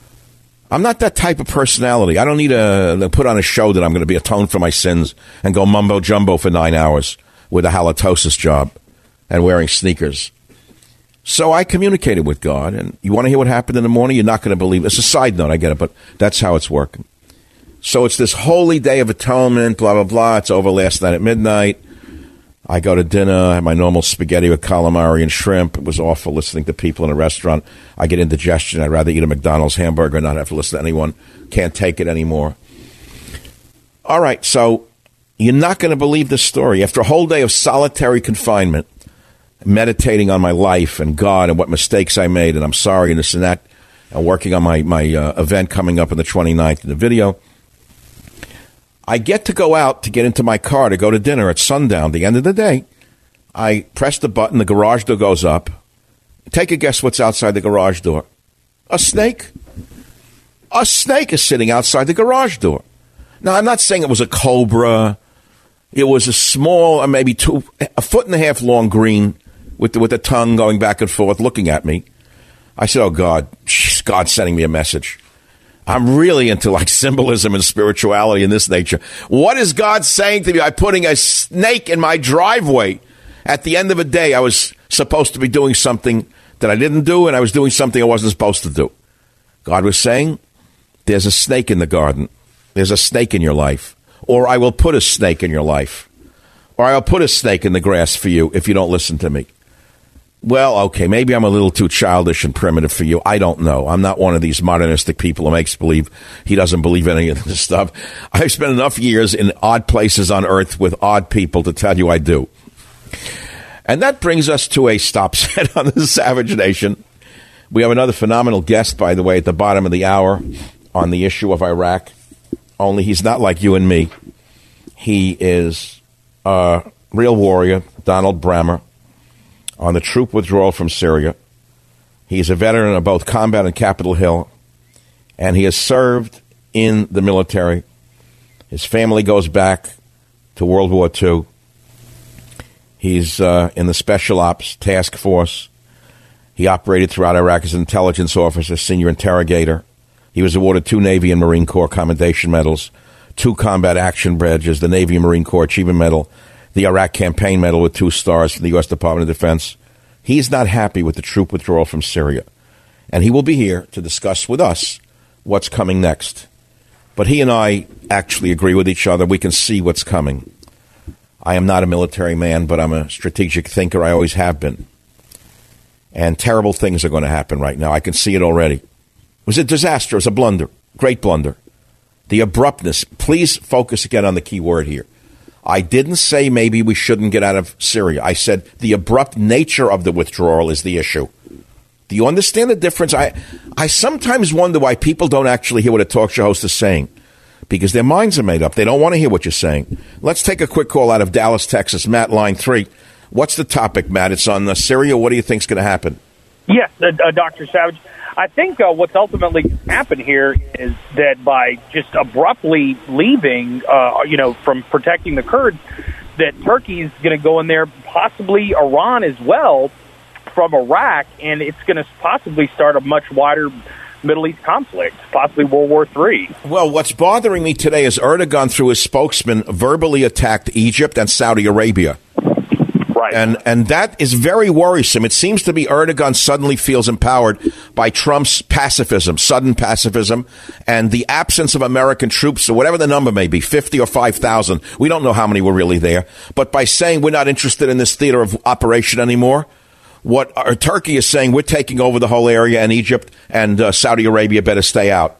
I'm not that type of personality. I don't need to put on a show that I'm going to be atoned for my sins and go mumbo-jumbo for 9 hours with a halitosis job and wearing sneakers. So I communicated with God, and you want to hear what happened in the morning? You're not going to believe it. It's a side note, I get it, but that's how it's working. So it's this holy day of atonement, blah, blah, blah. It's over last night at midnight. I go to dinner. I have my normal spaghetti with calamari and shrimp. It was awful listening to people in a restaurant. I get indigestion. I'd rather eat a McDonald's hamburger and not have to listen to anyone. Can't take it anymore. All right, so you're not going to believe this story. After a whole day of solitary confinement, meditating on my life and God and what mistakes I made, and I'm sorry, and this and that, and working on my event coming up on the 29th in the video, I get to go out to get into my car to go to dinner at sundown, the end of the day. I press the button, the garage door goes up. Take a guess what's outside the garage door. A snake. A snake is sitting outside the garage door. Now, I'm not saying it was a cobra. It was a small, maybe 1.5 foot long green with the tongue going back and forth looking at me. I said, oh, God, God's sending me a message. I'm really into like symbolism and spirituality in this nature. What is God saying to me by putting a snake in my driveway? At the end of the day, I was supposed to be doing something that I didn't do, and I was doing something I wasn't supposed to do. God was saying, there's a snake in the garden. There's a snake in your life. Or I will put a snake in your life. Or I'll put a snake in the grass for you if you don't listen to me. Well, okay, maybe I'm a little too childish and primitive for you. I don't know. I'm not one of these modernistic people who makes believe he doesn't believe any of this stuff. I've spent enough years in odd places on earth with odd people to tell you I do. And that brings us to a stop set on the Savage Nation. We have another phenomenal guest, by the way, at the bottom of the hour on the issue of Iraq. Only he's not like you and me. He is a real warrior, Donald Brammer, on the troop withdrawal from Syria. He's a veteran of both combat and Capitol Hill, and he has served in the military. His family goes back to World War II. He's in the Special Ops Task Force. He operated throughout Iraq as an intelligence officer, senior interrogator. He was awarded 2 Navy and Marine Corps Commendation Medals, 2 Combat Action Badges, the Navy and Marine Corps Achievement Medal, the Iraq Campaign Medal with 2 stars from the U.S. Department of Defense. He's not happy with the troop withdrawal from Syria, and he will be here to discuss with us what's coming next. But he and I actually agree with each other. We can see what's coming. I am not a military man, but I'm a strategic thinker. I always have been. And terrible things are going to happen right now. I can see it already. It was a disaster. It was a blunder. Great blunder. The abruptness. Please focus again on the key word here. I didn't say maybe we shouldn't get out of Syria. I said the abrupt nature of the withdrawal is the issue. Do you understand the difference? I sometimes wonder why people don't actually hear what a talk show host is saying, because their minds are made up. They don't want to hear what you're saying. Let's take a quick call out of Dallas, Texas. Matt, line 3. What's the topic, Matt? It's on Syria. What do you think is going to happen? Yes, Dr. Savage. I think what's ultimately happened here is that by just abruptly leaving, from protecting the Kurds, that Turkey's going to go in there, possibly Iran as well, from Iraq, and it's going to possibly start a much wider Middle East conflict, possibly World War III. Well, what's bothering me today is Erdogan, through his spokesman, verbally attacked Egypt and Saudi Arabia. Right. And that is very worrisome. It seems to be Erdogan suddenly feels empowered by Trump's pacifism, sudden pacifism, and the absence of American troops, or whatever the number may be, 50 or 5,000. We don't know how many were really there. But by saying we're not interested in this theater of operation anymore, what Turkey is saying, we're taking over the whole area, and Egypt and Saudi Arabia better stay out.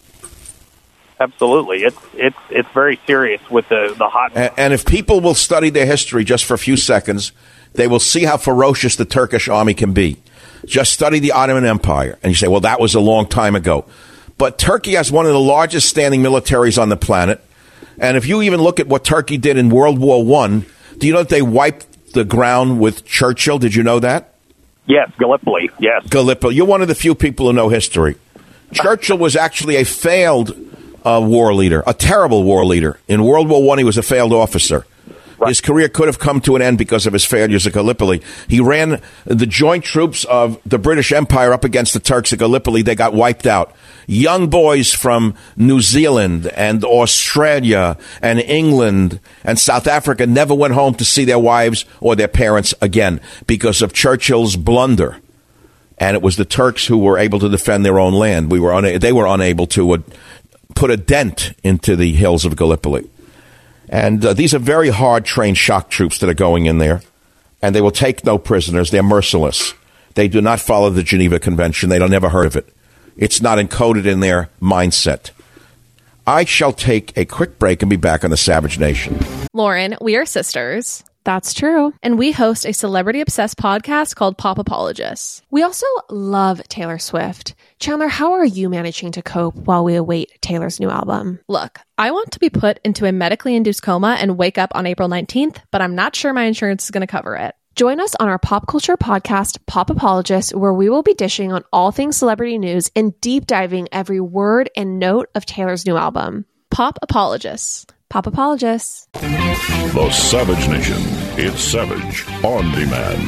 Absolutely. It's very serious with the hot... And if people will study their history just for a few seconds, they will see how ferocious the Turkish army can be. Just study the Ottoman Empire. And you say, well, that was a long time ago. But Turkey has one of the largest standing militaries on the planet. And if you even look at what Turkey did in World War I, do you know that they wiped the ground with Churchill? Did you know that? Yes, Gallipoli, yes. Gallipoli. You're one of the few people who know history. Churchill was actually a failed war leader, a terrible war leader. In World War I, he was a failed officer. Right. His career could have come to an end because of his failures at Gallipoli. He ran the joint troops of the British Empire up against the Turks at Gallipoli. They got wiped out. Young boys from New Zealand and Australia and England and South Africa never went home to see their wives or their parents again because of Churchill's blunder. And it was the Turks who were able to defend their own land. They were unable to put a dent into the hills of Gallipoli. And these are very hard-trained shock troops that are going in there, and they will take no prisoners. They're merciless. They do not follow the Geneva Convention. They don't never heard of it. It's not encoded in their mindset. I shall take a quick break and be back on the Savage Nation. Lauren, we are sisters. That's true. And we host a celebrity-obsessed podcast called Pop Apologists. We also love Taylor Swift. Chandler, how are you managing to cope while we await Taylor's new album? Look, I want to be put into a medically induced coma and wake up on April 19th, but I'm not sure my insurance is going to cover it. Join us on our pop culture podcast, Pop Apologists, where we will be dishing on all things celebrity news and deep diving every word and note of Taylor's new album. Pop Apologists. Pop Apologists. The Savage Nation. It's Savage on Demand.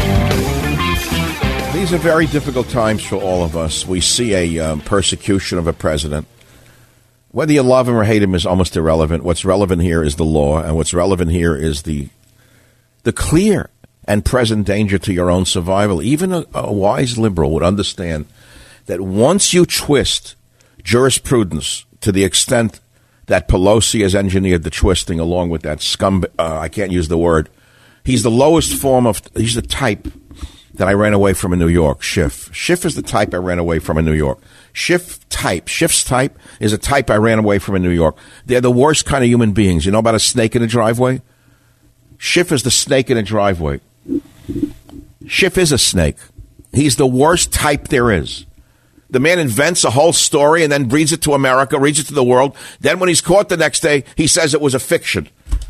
These are very difficult times for all of us. We see a persecution of a president. Whether you love him or hate him is almost irrelevant. What's relevant here is the law, and what's relevant here is the clear and present danger to your own survival. Even a wise liberal would understand that once you twist jurisprudence to the extent that Pelosi has engineered the twisting along with that scum, I can't use the word. He's the lowest form of, he's the type that I ran away from in New York, Schiff. Schiff is the type I ran away from in New York. Schiff's type is a type I ran away from in New York. They're the worst kind of human beings. You know about a snake in a driveway? Schiff is the snake in a driveway. Schiff is a snake. He's the worst type there is. The man invents a whole story and then reads it to America, reads it to the world. Then when he's caught the next day, he says it was a fiction.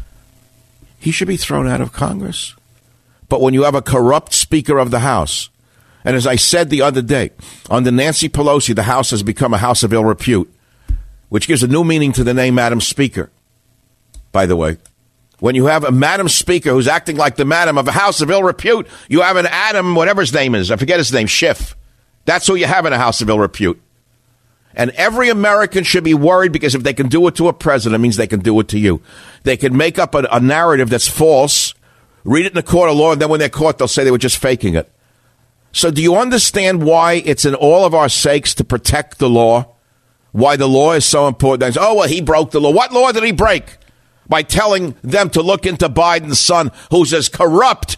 He should be thrown out of Congress. But when you have a corrupt Speaker of the House, and as I said the other day, under Nancy Pelosi, the House has become a house of ill repute, which gives a new meaning to the name Madam Speaker, by the way. When you have a Madam Speaker who's acting like the Madam of a house of ill repute, you have an Adam, whatever his name is, I forget his name, Schiff. That's who you have in a house of ill repute. And every American should be worried because if they can do it to a president, it means they can do it to you. They can make up a narrative that's false, read it in the court of law, and then when they're caught, they'll say they were just faking it. So do you understand why it's in all of our sakes to protect the law? Why the law is so important? Oh, well, he broke the law. What law did he break? By telling them to look into Biden's son, who's as corrupt.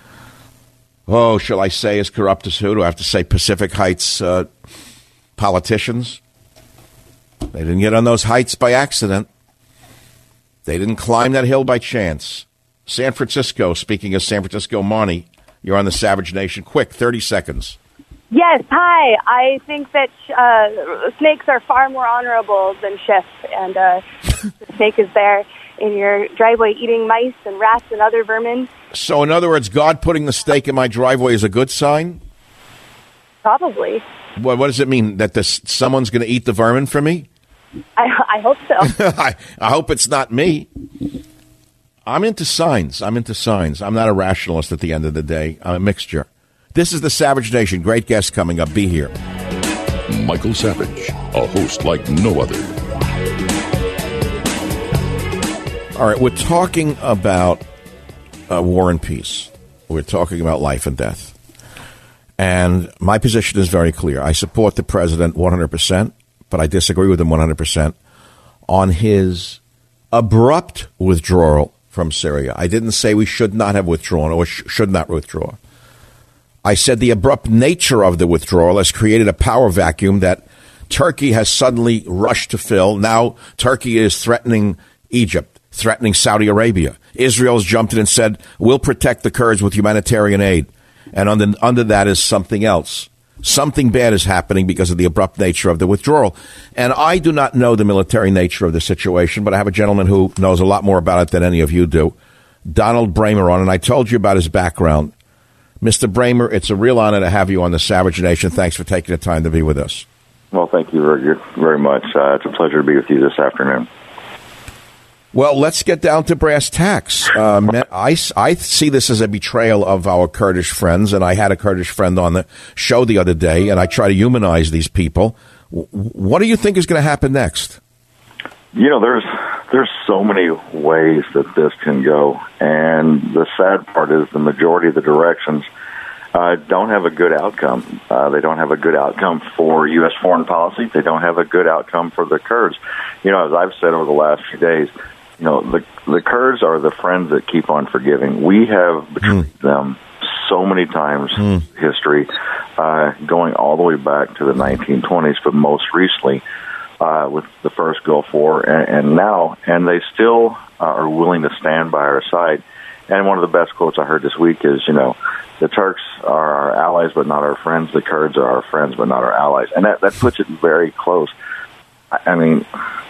Oh, shall I say as corrupt as who? Do I have to say Pacific Heights politicians? They didn't get on those heights by accident. They didn't climb that hill by chance. San Francisco, speaking of San Francisco, Marnie, you're on the Savage Nation. Quick, 30 seconds. Yes, hi. I think that snakes are far more honorable than Schiff, and the snake is there in your driveway eating mice and rats and other vermin. So, in other words, God putting the snake in my driveway is a good sign? Probably. What does it mean? That someone's going to eat the vermin for me? I hope so. I hope it's not me. I'm into signs. I'm not a rationalist at the end of the day. I'm a mixture. This is the Savage Nation. Great guest coming up. Be here. Michael Savage, a host like no other. All right, we're talking about war and peace. We're talking about life and death. And my position is very clear. I support the president 100%, but I disagree with him 100% on his abrupt withdrawal from Syria. I didn't say we should not have withdrawn or should not withdraw. I said the abrupt nature of the withdrawal has created a power vacuum that Turkey has suddenly rushed to fill. Now Turkey is threatening Egypt, threatening Saudi Arabia. Israel's jumped in and said, we'll protect the Kurds with humanitarian aid. And under that is something else. Something bad is happening because of the abrupt nature of the withdrawal. And I do not know the military nature of the situation, but I have a gentleman who knows a lot more about it than any of you do, Donald Bramer, on, and I told you about his background. Mr. Bramer, it's a real honor to have you on the Savage Nation. Thanks for taking the time to be with us. Well, thank you very much. It's a pleasure to be with you this afternoon. Well, let's get down to brass tacks. I see this as a betrayal of our Kurdish friends, and I had a Kurdish friend on the show the other day, and I try to humanize these people. What do you think is going to happen next? You know, there's so many ways that this can go, and the sad part is the majority of the directions don't have a good outcome. They don't have a good outcome for U.S. foreign policy. They don't have a good outcome for the Kurds. You know, as I've said over the last few days, you know, the Kurds are the friends that keep on forgiving. We have betrayed them so many times in history, going all the way back to the 1920s, but most recently with the first Gulf War and now, and they still are willing to stand by our side. And one of the best quotes I heard this week is, you know, the Turks are our allies but not our friends. The Kurds are our friends but not our allies. And that puts it very close. I mean,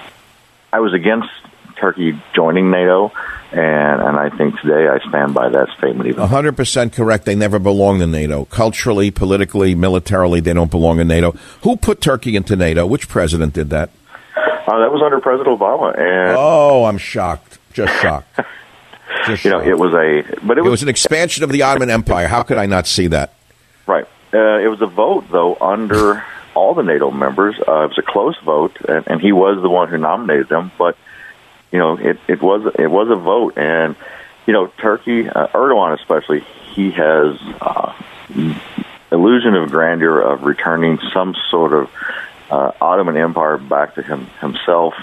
I was against Turkey joining NATO, and I think today I stand by that statement. Even 100% correct. They never belong in NATO. Culturally, politically, militarily, they don't belong in NATO. Who put Turkey into NATO? Which president did that? That was under President Obama. And I'm shocked. Just shocked. You know, it was an expansion of the Ottoman Empire. How could I not see that? Right. It was a vote, though, under all the NATO members. It was a close vote, and he was the one who nominated them. But you know, it was a vote, and you know, Turkey, Erdogan especially, he has illusion of grandeur of returning some sort of Ottoman Empire back to himself.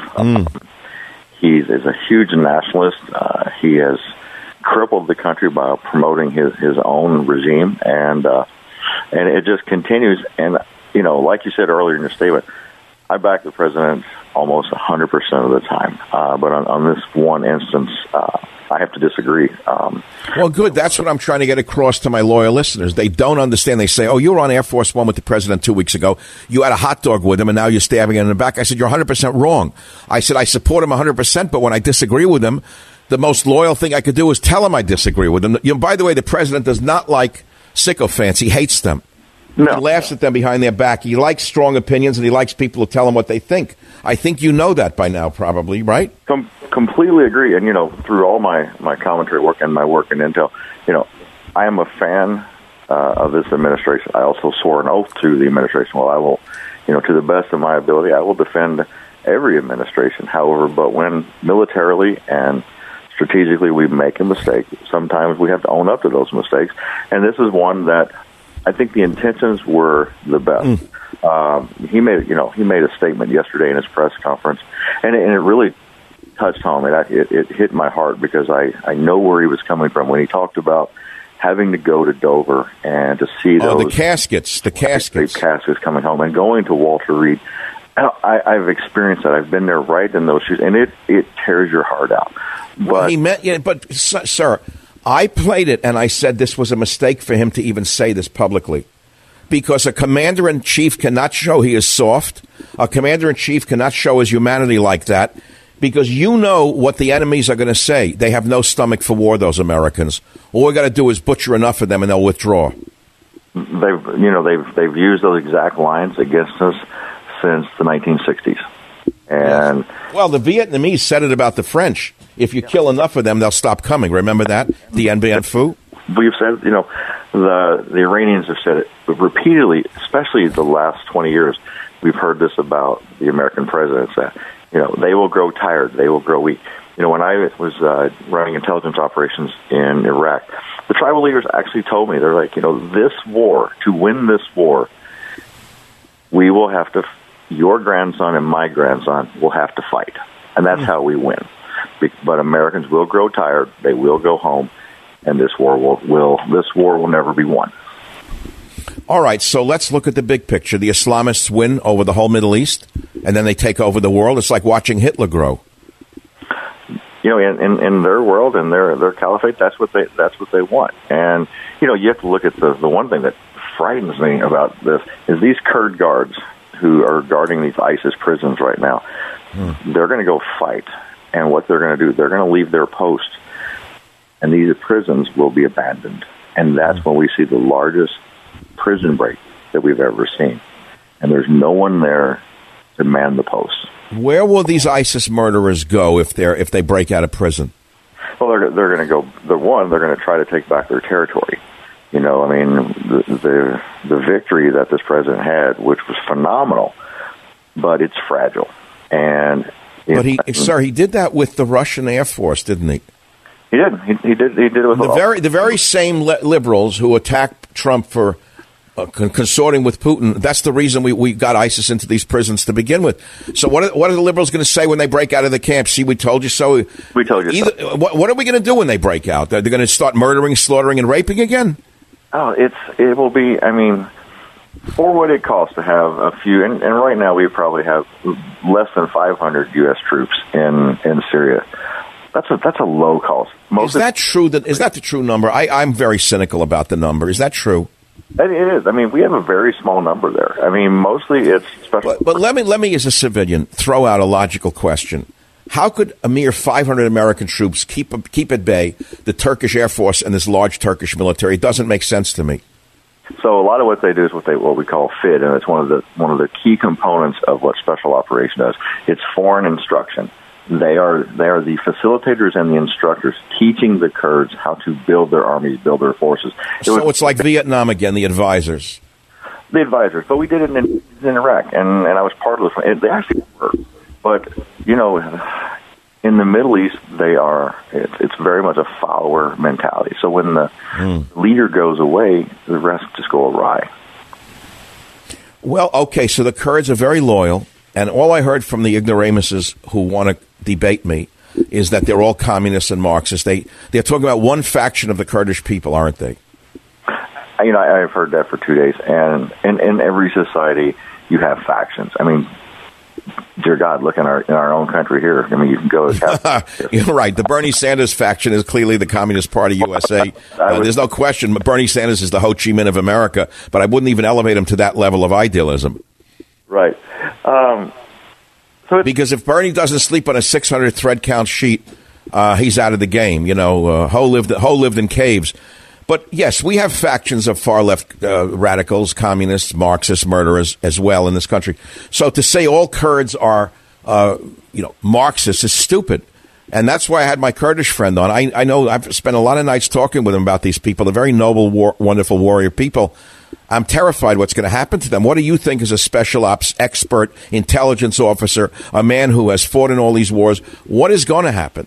He is a huge nationalist. He has crippled the country by promoting his own regime, and it just continues. And like you said earlier in your statement, I back the president almost 100% of the time. But on this one instance, I have to disagree. Well, good. That's what I'm trying to get across to my loyal listeners. They don't understand. They say, oh, you were on Air Force One with the president 2 weeks ago. You had a hot dog with him, and now you're stabbing him in the back. I said, you're 100% wrong. I said, I support him 100%, but when I disagree with him, the most loyal thing I could do is tell him I disagree with him. By the way, the president does not like sycophants. He hates them. No. He laughs at them behind their back. He likes strong opinions, and he likes people to tell him what they think. I think you know that by now, probably, right? Completely agree. And, through all my commentary work and my work in Intel, I am a fan of this administration. I also swore an oath to the administration. Well, I will, to the best of my ability, I will defend every administration. However, but when militarily and strategically we make a mistake, sometimes we have to own up to those mistakes. And this is one that I think the intentions were the best. He made a statement yesterday in his press conference, and it really touched home. It hit my heart because I know where he was coming from when he talked about having to go to Dover and to see those the caskets coming home and going to Walter Reed. I've experienced that. I've been there right in those shoes, and it tears your heart out. But sir, I played it, and I said this was a mistake for him to even say this publicly. Because a commander-in-chief cannot show he is soft. A commander-in-chief cannot show his humanity like that. Because you know what the enemies are going to say. They have no stomach for war, those Americans. All we got to do is butcher enough of them, and they'll withdraw. They've used those exact lines against us since the 1960s. And well, the Vietnamese said it about the French. If you kill enough of them, they'll stop coming. Remember that? The Dien Bien Phu? We've said, the Iranians have said it repeatedly, especially the last 20 years. We've heard this about the American presidents that, they will grow tired, they will grow weak. When I was running intelligence operations in Iraq, the tribal leaders actually told me, they're like, this war, to win this war, we will have to, your grandson and my grandson will have to fight. And that's how we win. But Americans will grow tired, they will go home, and this war will never be won. All right, so let's look at the big picture. The Islamists win over the whole Middle East, and then they take over the world. It's like watching Hitler grow. In their world and their caliphate, that's what they want. And you have to look at the one thing that frightens me about this is these Kurd guards who are guarding these ISIS prisons right now. They're going to go fight, and what they're going to do, they're going to leave their post, and these prisons will be abandoned. And that's when we see the largest prison break that we've ever seen. And there's no one there to man the posts. Where will these ISIS murderers go if they break out of prison? Well, they're going to go. They're going to try to take back their territory. The victory that this president had, which was phenomenal, but it's fragile. And he did that with the Russian Air Force, didn't he? He did. He did it with the very same liberals who attacked Trump for consorting with Putin. That's the reason we got ISIS into these prisons to begin with. So what are the liberals going to say when they break out of the camp? See, we told you so. We told you so. What are we going to do when they break out? They're going to start murdering, slaughtering, and raping again? Oh, it will be. For what it costs to have a few, and right now we probably have less than 500 U.S. troops in Syria. That's a low cost. Is that true? Is that the true number? I'm very cynical about the number. Is that true? It is. We have a very small number there. Mostly it's special. But let me, as a civilian, throw out a logical question. How could a mere 500 American troops keep at bay the Turkish Air Force and this large Turkish military? It doesn't make sense to me. So a lot of what they do is what we call FID, and it's one of the key components of what Special Operation does. It's foreign instruction. They are the facilitators and the instructors teaching the Kurds how to build their armies, build their forces. It's like Vietnam again, the advisors. The advisors. But we did it in Iraq, and I was part of it. They actually were. But, in the Middle East, it's very much a follower mentality. So when the leader goes away, the rest just go awry. Well, okay, so the Kurds are very loyal, and all I heard from the ignoramuses who want to debate me is that they're all communists and Marxists. They're talking about one faction of the Kurdish people, aren't they? I've heard that for 2 days, and in every society you have factions. I mean, dear God, look in our own country here. I mean, you can go. You're right. The Bernie Sanders faction is clearly the Communist Party USA. There's no question. Bernie Sanders is the Ho Chi Minh of America, but I wouldn't even elevate him to that level of idealism. Right. Because if Bernie doesn't sleep on a 600 thread count sheet, he's out of the game. Ho lived in caves. But yes, we have factions of far left radicals, communists, Marxists, murderers as well in this country. So to say all Kurds are, Marxists is stupid. And that's why I had my Kurdish friend on. I know I've spent a lot of nights talking with him about these people. They're very noble, wonderful warrior people. I'm terrified what's going to happen to them. What do you think as a special ops expert, intelligence officer, a man who has fought in all these wars? What is going to happen?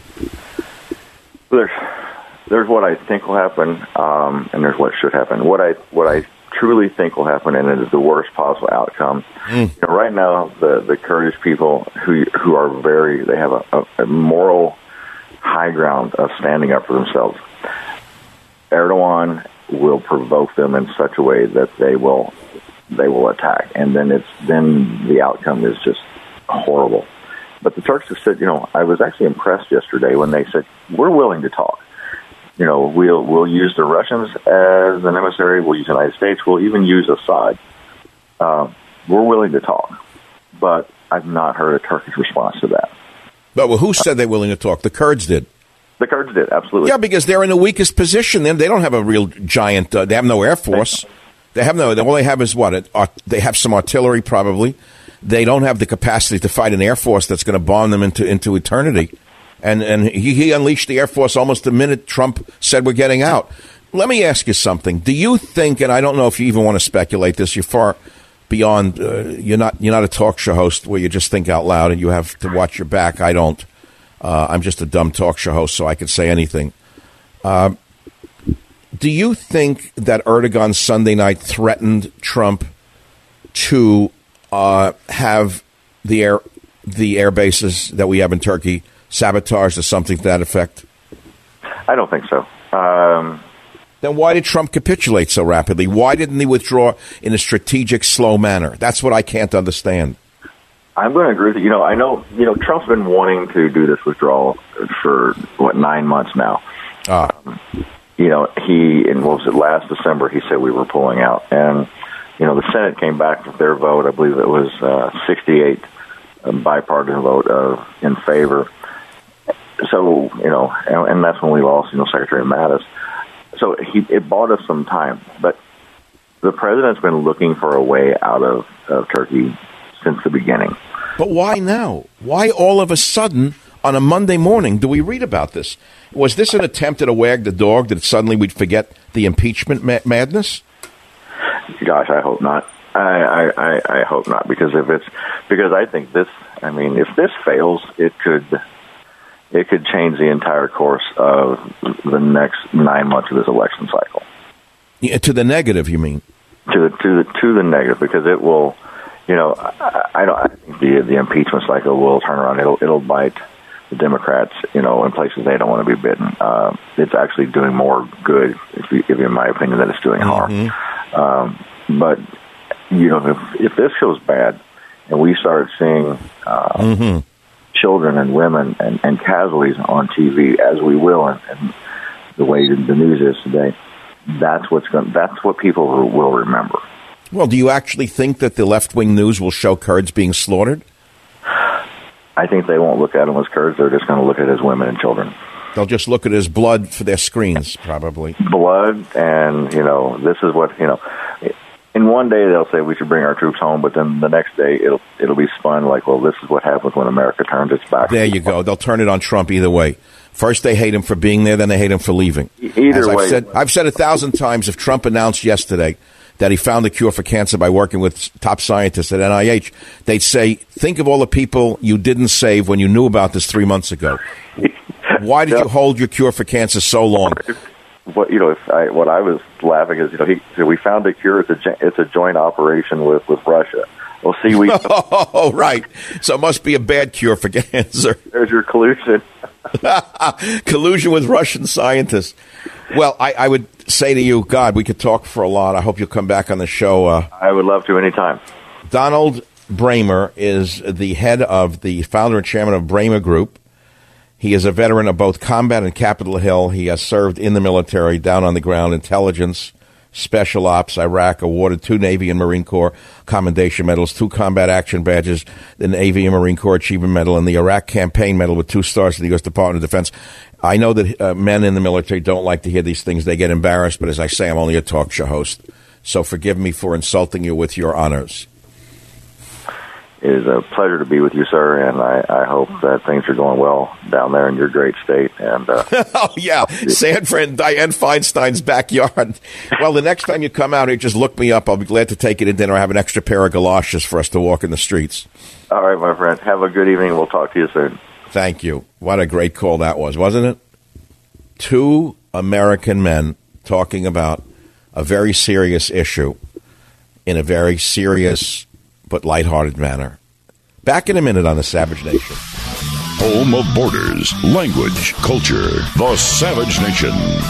There's what I think will happen, and there's what should happen. What I truly think will happen, and it is the worst possible outcome. Right now, the Kurdish people who are they have a moral high ground of standing up for themselves. Erdogan will provoke them in such a way that they will attack, and then the outcome is just horrible. But the Turks have said, I was actually impressed yesterday when they said, we're willing to talk. We'll use the Russians as an emissary. We'll use the United States. We'll even use Assad. We're willing to talk, but I've not heard a Turkish response to that. But who said they're willing to talk? The Kurds did. The Kurds did, absolutely. Yeah, because they're in the weakest position. They don't have a real giant. They have no air force. All they have is what? They have some artillery, probably. They don't have the capacity to fight an air force that's going to bomb them into eternity. And he unleashed the Air Force almost the minute Trump said we're getting out. Let me ask you something. Do you think, and I don't know if you even want to speculate this, you're far beyond, you're not a talk show host where you just think out loud and you have to watch your back. I don't. I'm just a dumb talk show host, so I can say anything. Do you think that Erdogan Sunday night threatened Trump to have the air bases that we have in Turkey sabotaged or something to that effect? I don't think so. Then why did Trump capitulate so rapidly? Why didn't he withdraw in a strategic, slow manner? That's what I can't understand. I'm going to agree with you. I know, Trump's been wanting to do this withdrawal for, 9 months now. Last December, he said we were pulling out. And, the Senate came back with their vote. I believe it was 68 bipartisan vote in favor. So, and that's when we lost, Secretary Mattis. So it bought us some time. But the president's been looking for a way out of Turkey since the beginning. But why now? Why all of a sudden on a Monday morning do we read about this? Was this an attempt at a wag the dog that suddenly we'd forget the impeachment madness? Gosh, I hope not. I hope not, because I think if this fails, it could change the entire course of the next 9 months of this election cycle. Yeah, to the negative, you mean? To the negative, because it will. I think the impeachment cycle will turn around. It'll bite the Democrats, in places they don't want to be bitten. It's actually doing more good, in my opinion, than it's doing harm. But if this goes bad, and we start seeing children and women and casualties on TV, as we will, and the way the news is today, that's what people will remember. Well, do you actually think that the left-wing news will show Kurds being slaughtered? I think they won't look at them as Kurds. They're just going to look at it as women and children. They'll just look at it as blood for their screens, probably. Blood, and, this is what, in one day they'll say we should bring our troops home, but then the next day it'll be spun like, well, this is what happens when America turns its back. There you go. They'll turn it on Trump either way. First they hate him for being there, then they hate him for leaving. Either way. I've said 1,000 times, if Trump announced yesterday that he found a cure for cancer by working with top scientists at NIH, they'd say, think of all the people you didn't save when you knew about this 3 months ago. Why did you hold your cure for cancer so long? what I was laughing is, he said, we found a cure. It's a joint operation with Russia. Well, see, Oh, right. So it must be a bad cure for cancer. There's your collusion. Collusion with Russian scientists. Well, I would say to you, God, we could talk for a lot. I hope you'll come back on the show. I would love to anytime. Donald Bramer is the head of the founder and chairman of Bramer Group. He is a veteran of both combat and Capitol Hill. He has served in the military, down on the ground, intelligence, special ops, Iraq, awarded 2 Navy and Marine Corps Commendation Medals, 2 Combat Action Badges, the Navy and Marine Corps Achievement Medal, and the Iraq Campaign Medal with 2 stars to the U.S. Department of Defense. I know that men in the military don't like to hear these things. They get embarrassed, but as I say, I'm only a talk show host. So forgive me for insulting you with your honors. It is a pleasure to be with you, sir, and I hope that things are going well down there in your great state. And oh, yeah, Sanford, Dianne Feinstein's backyard. Well, the next time you come out here, just look me up. I'll be glad to take you to dinner. I have an extra pair of galoshes for us to walk in the streets. All right, my friend. Have a good evening. We'll talk to you soon. Thank you. What a great call that was, wasn't it? 2 American men talking about a very serious issue in a very serious but lighthearted manner. Back in a minute on the Savage Nation. Home of borders, language, culture, the Savage Nation.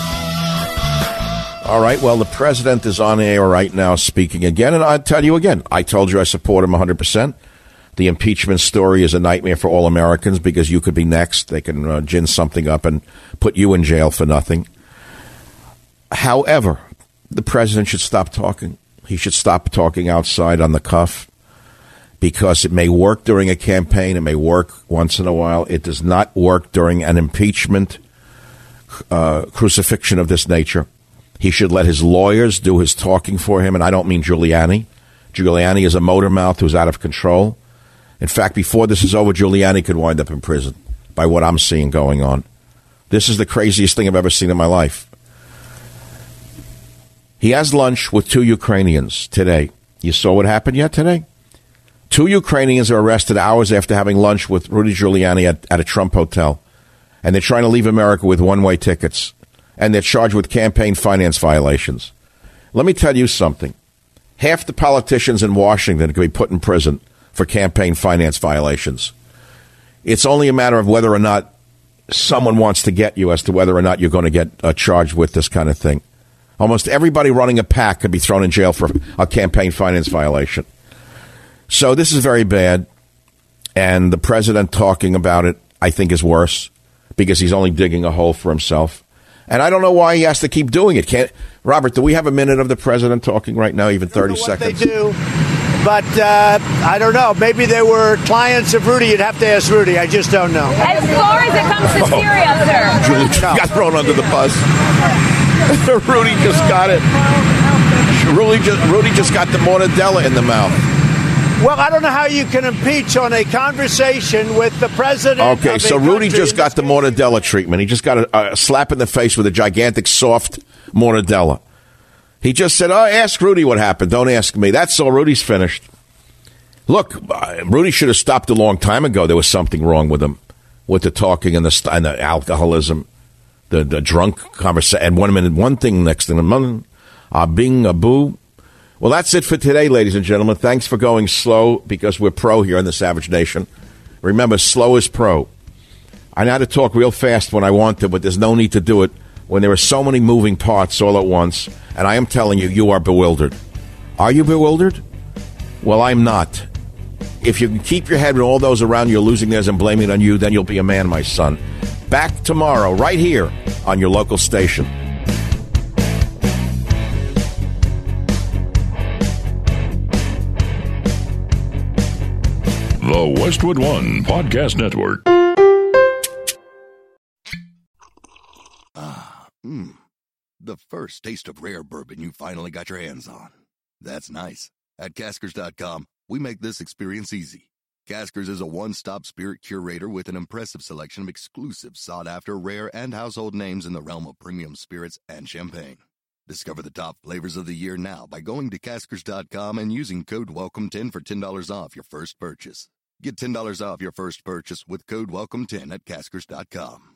All right, well, the president is on air right now speaking again, and I'll tell you again, I told you I support him 100%. The impeachment story is a nightmare for all Americans because you could be next. They can gin something up and put you in jail for nothing. However, the president should stop talking. He should stop talking outside on the cuff because it may work during a campaign. It may work once in a while. It does not work during an impeachment crucifixion of this nature. He should let his lawyers do his talking for him, and I don't mean Giuliani. Giuliani is a motor mouth who's out of control. In fact, before this is over, Giuliani could wind up in prison by what I'm seeing going on. This is the craziest thing I've ever seen in my life. He has lunch with 2 Ukrainians today. You saw what happened yet today? 2 Ukrainians are arrested hours after having lunch with Rudy Giuliani at a Trump hotel. And they're trying to leave America with one-way tickets. And they're charged with campaign finance violations. Let me tell you something. Half the politicians in Washington could be put in prison for campaign finance violations. It's only a matter of whether or not someone wants to get you as to whether or not you're going to get charged with this kind of thing. Almost everybody running a PAC could be thrown in jail for a campaign finance violation. So this is very bad. And the president talking about it, I think, is worse because he's only digging a hole for himself. And I don't know why he has to keep doing it. Robert, do we have a minute of the president talking right now, even 30 seconds? They do. But I don't know. Maybe they were clients of Rudy. You'd have to ask Rudy. I just don't know. As far as it comes to Syria, sir. Julie got thrown under the bus. Rudy just got it. Rudy just got the mortadella in the mouth. Well, I don't know how you can impeach on a conversation with the president. Okay, so Rudy just got the mortadella treatment. He just got a slap in the face with a gigantic, soft mortadella. He just said, ask Rudy what happened. Don't ask me. That's all. Rudy's finished. Look, Rudy should have stopped a long time ago. There was something wrong with him, with the talking and the alcoholism, the drunk conversation. And one thing next to him, bing, a boo. Well, that's it for today, ladies and gentlemen. Thanks for going slow because we're pro here in the Savage Nation. Remember, slow is pro. I know how to talk real fast when I want to, but there's no need to do it when there are so many moving parts all at once. And I am telling you, you are bewildered. Are you bewildered? Well, I'm not. If you can keep your head when all those around you are losing theirs and blaming it on you, then you'll be a man, my son. Back tomorrow, right here on your local station. The Westwood One Podcast Network. The first taste of rare bourbon you finally got your hands on. That's nice. At Caskers.com, we make this experience easy. Caskers is a one-stop spirit curator with an impressive selection of exclusive, sought-after, rare, and household names in the realm of premium spirits and champagne. Discover the top flavors of the year now by going to Caskers.com and using code WELCOME10 for $10 off your first purchase. Get $10 off your first purchase with code WELCOME10 at Caskers.com.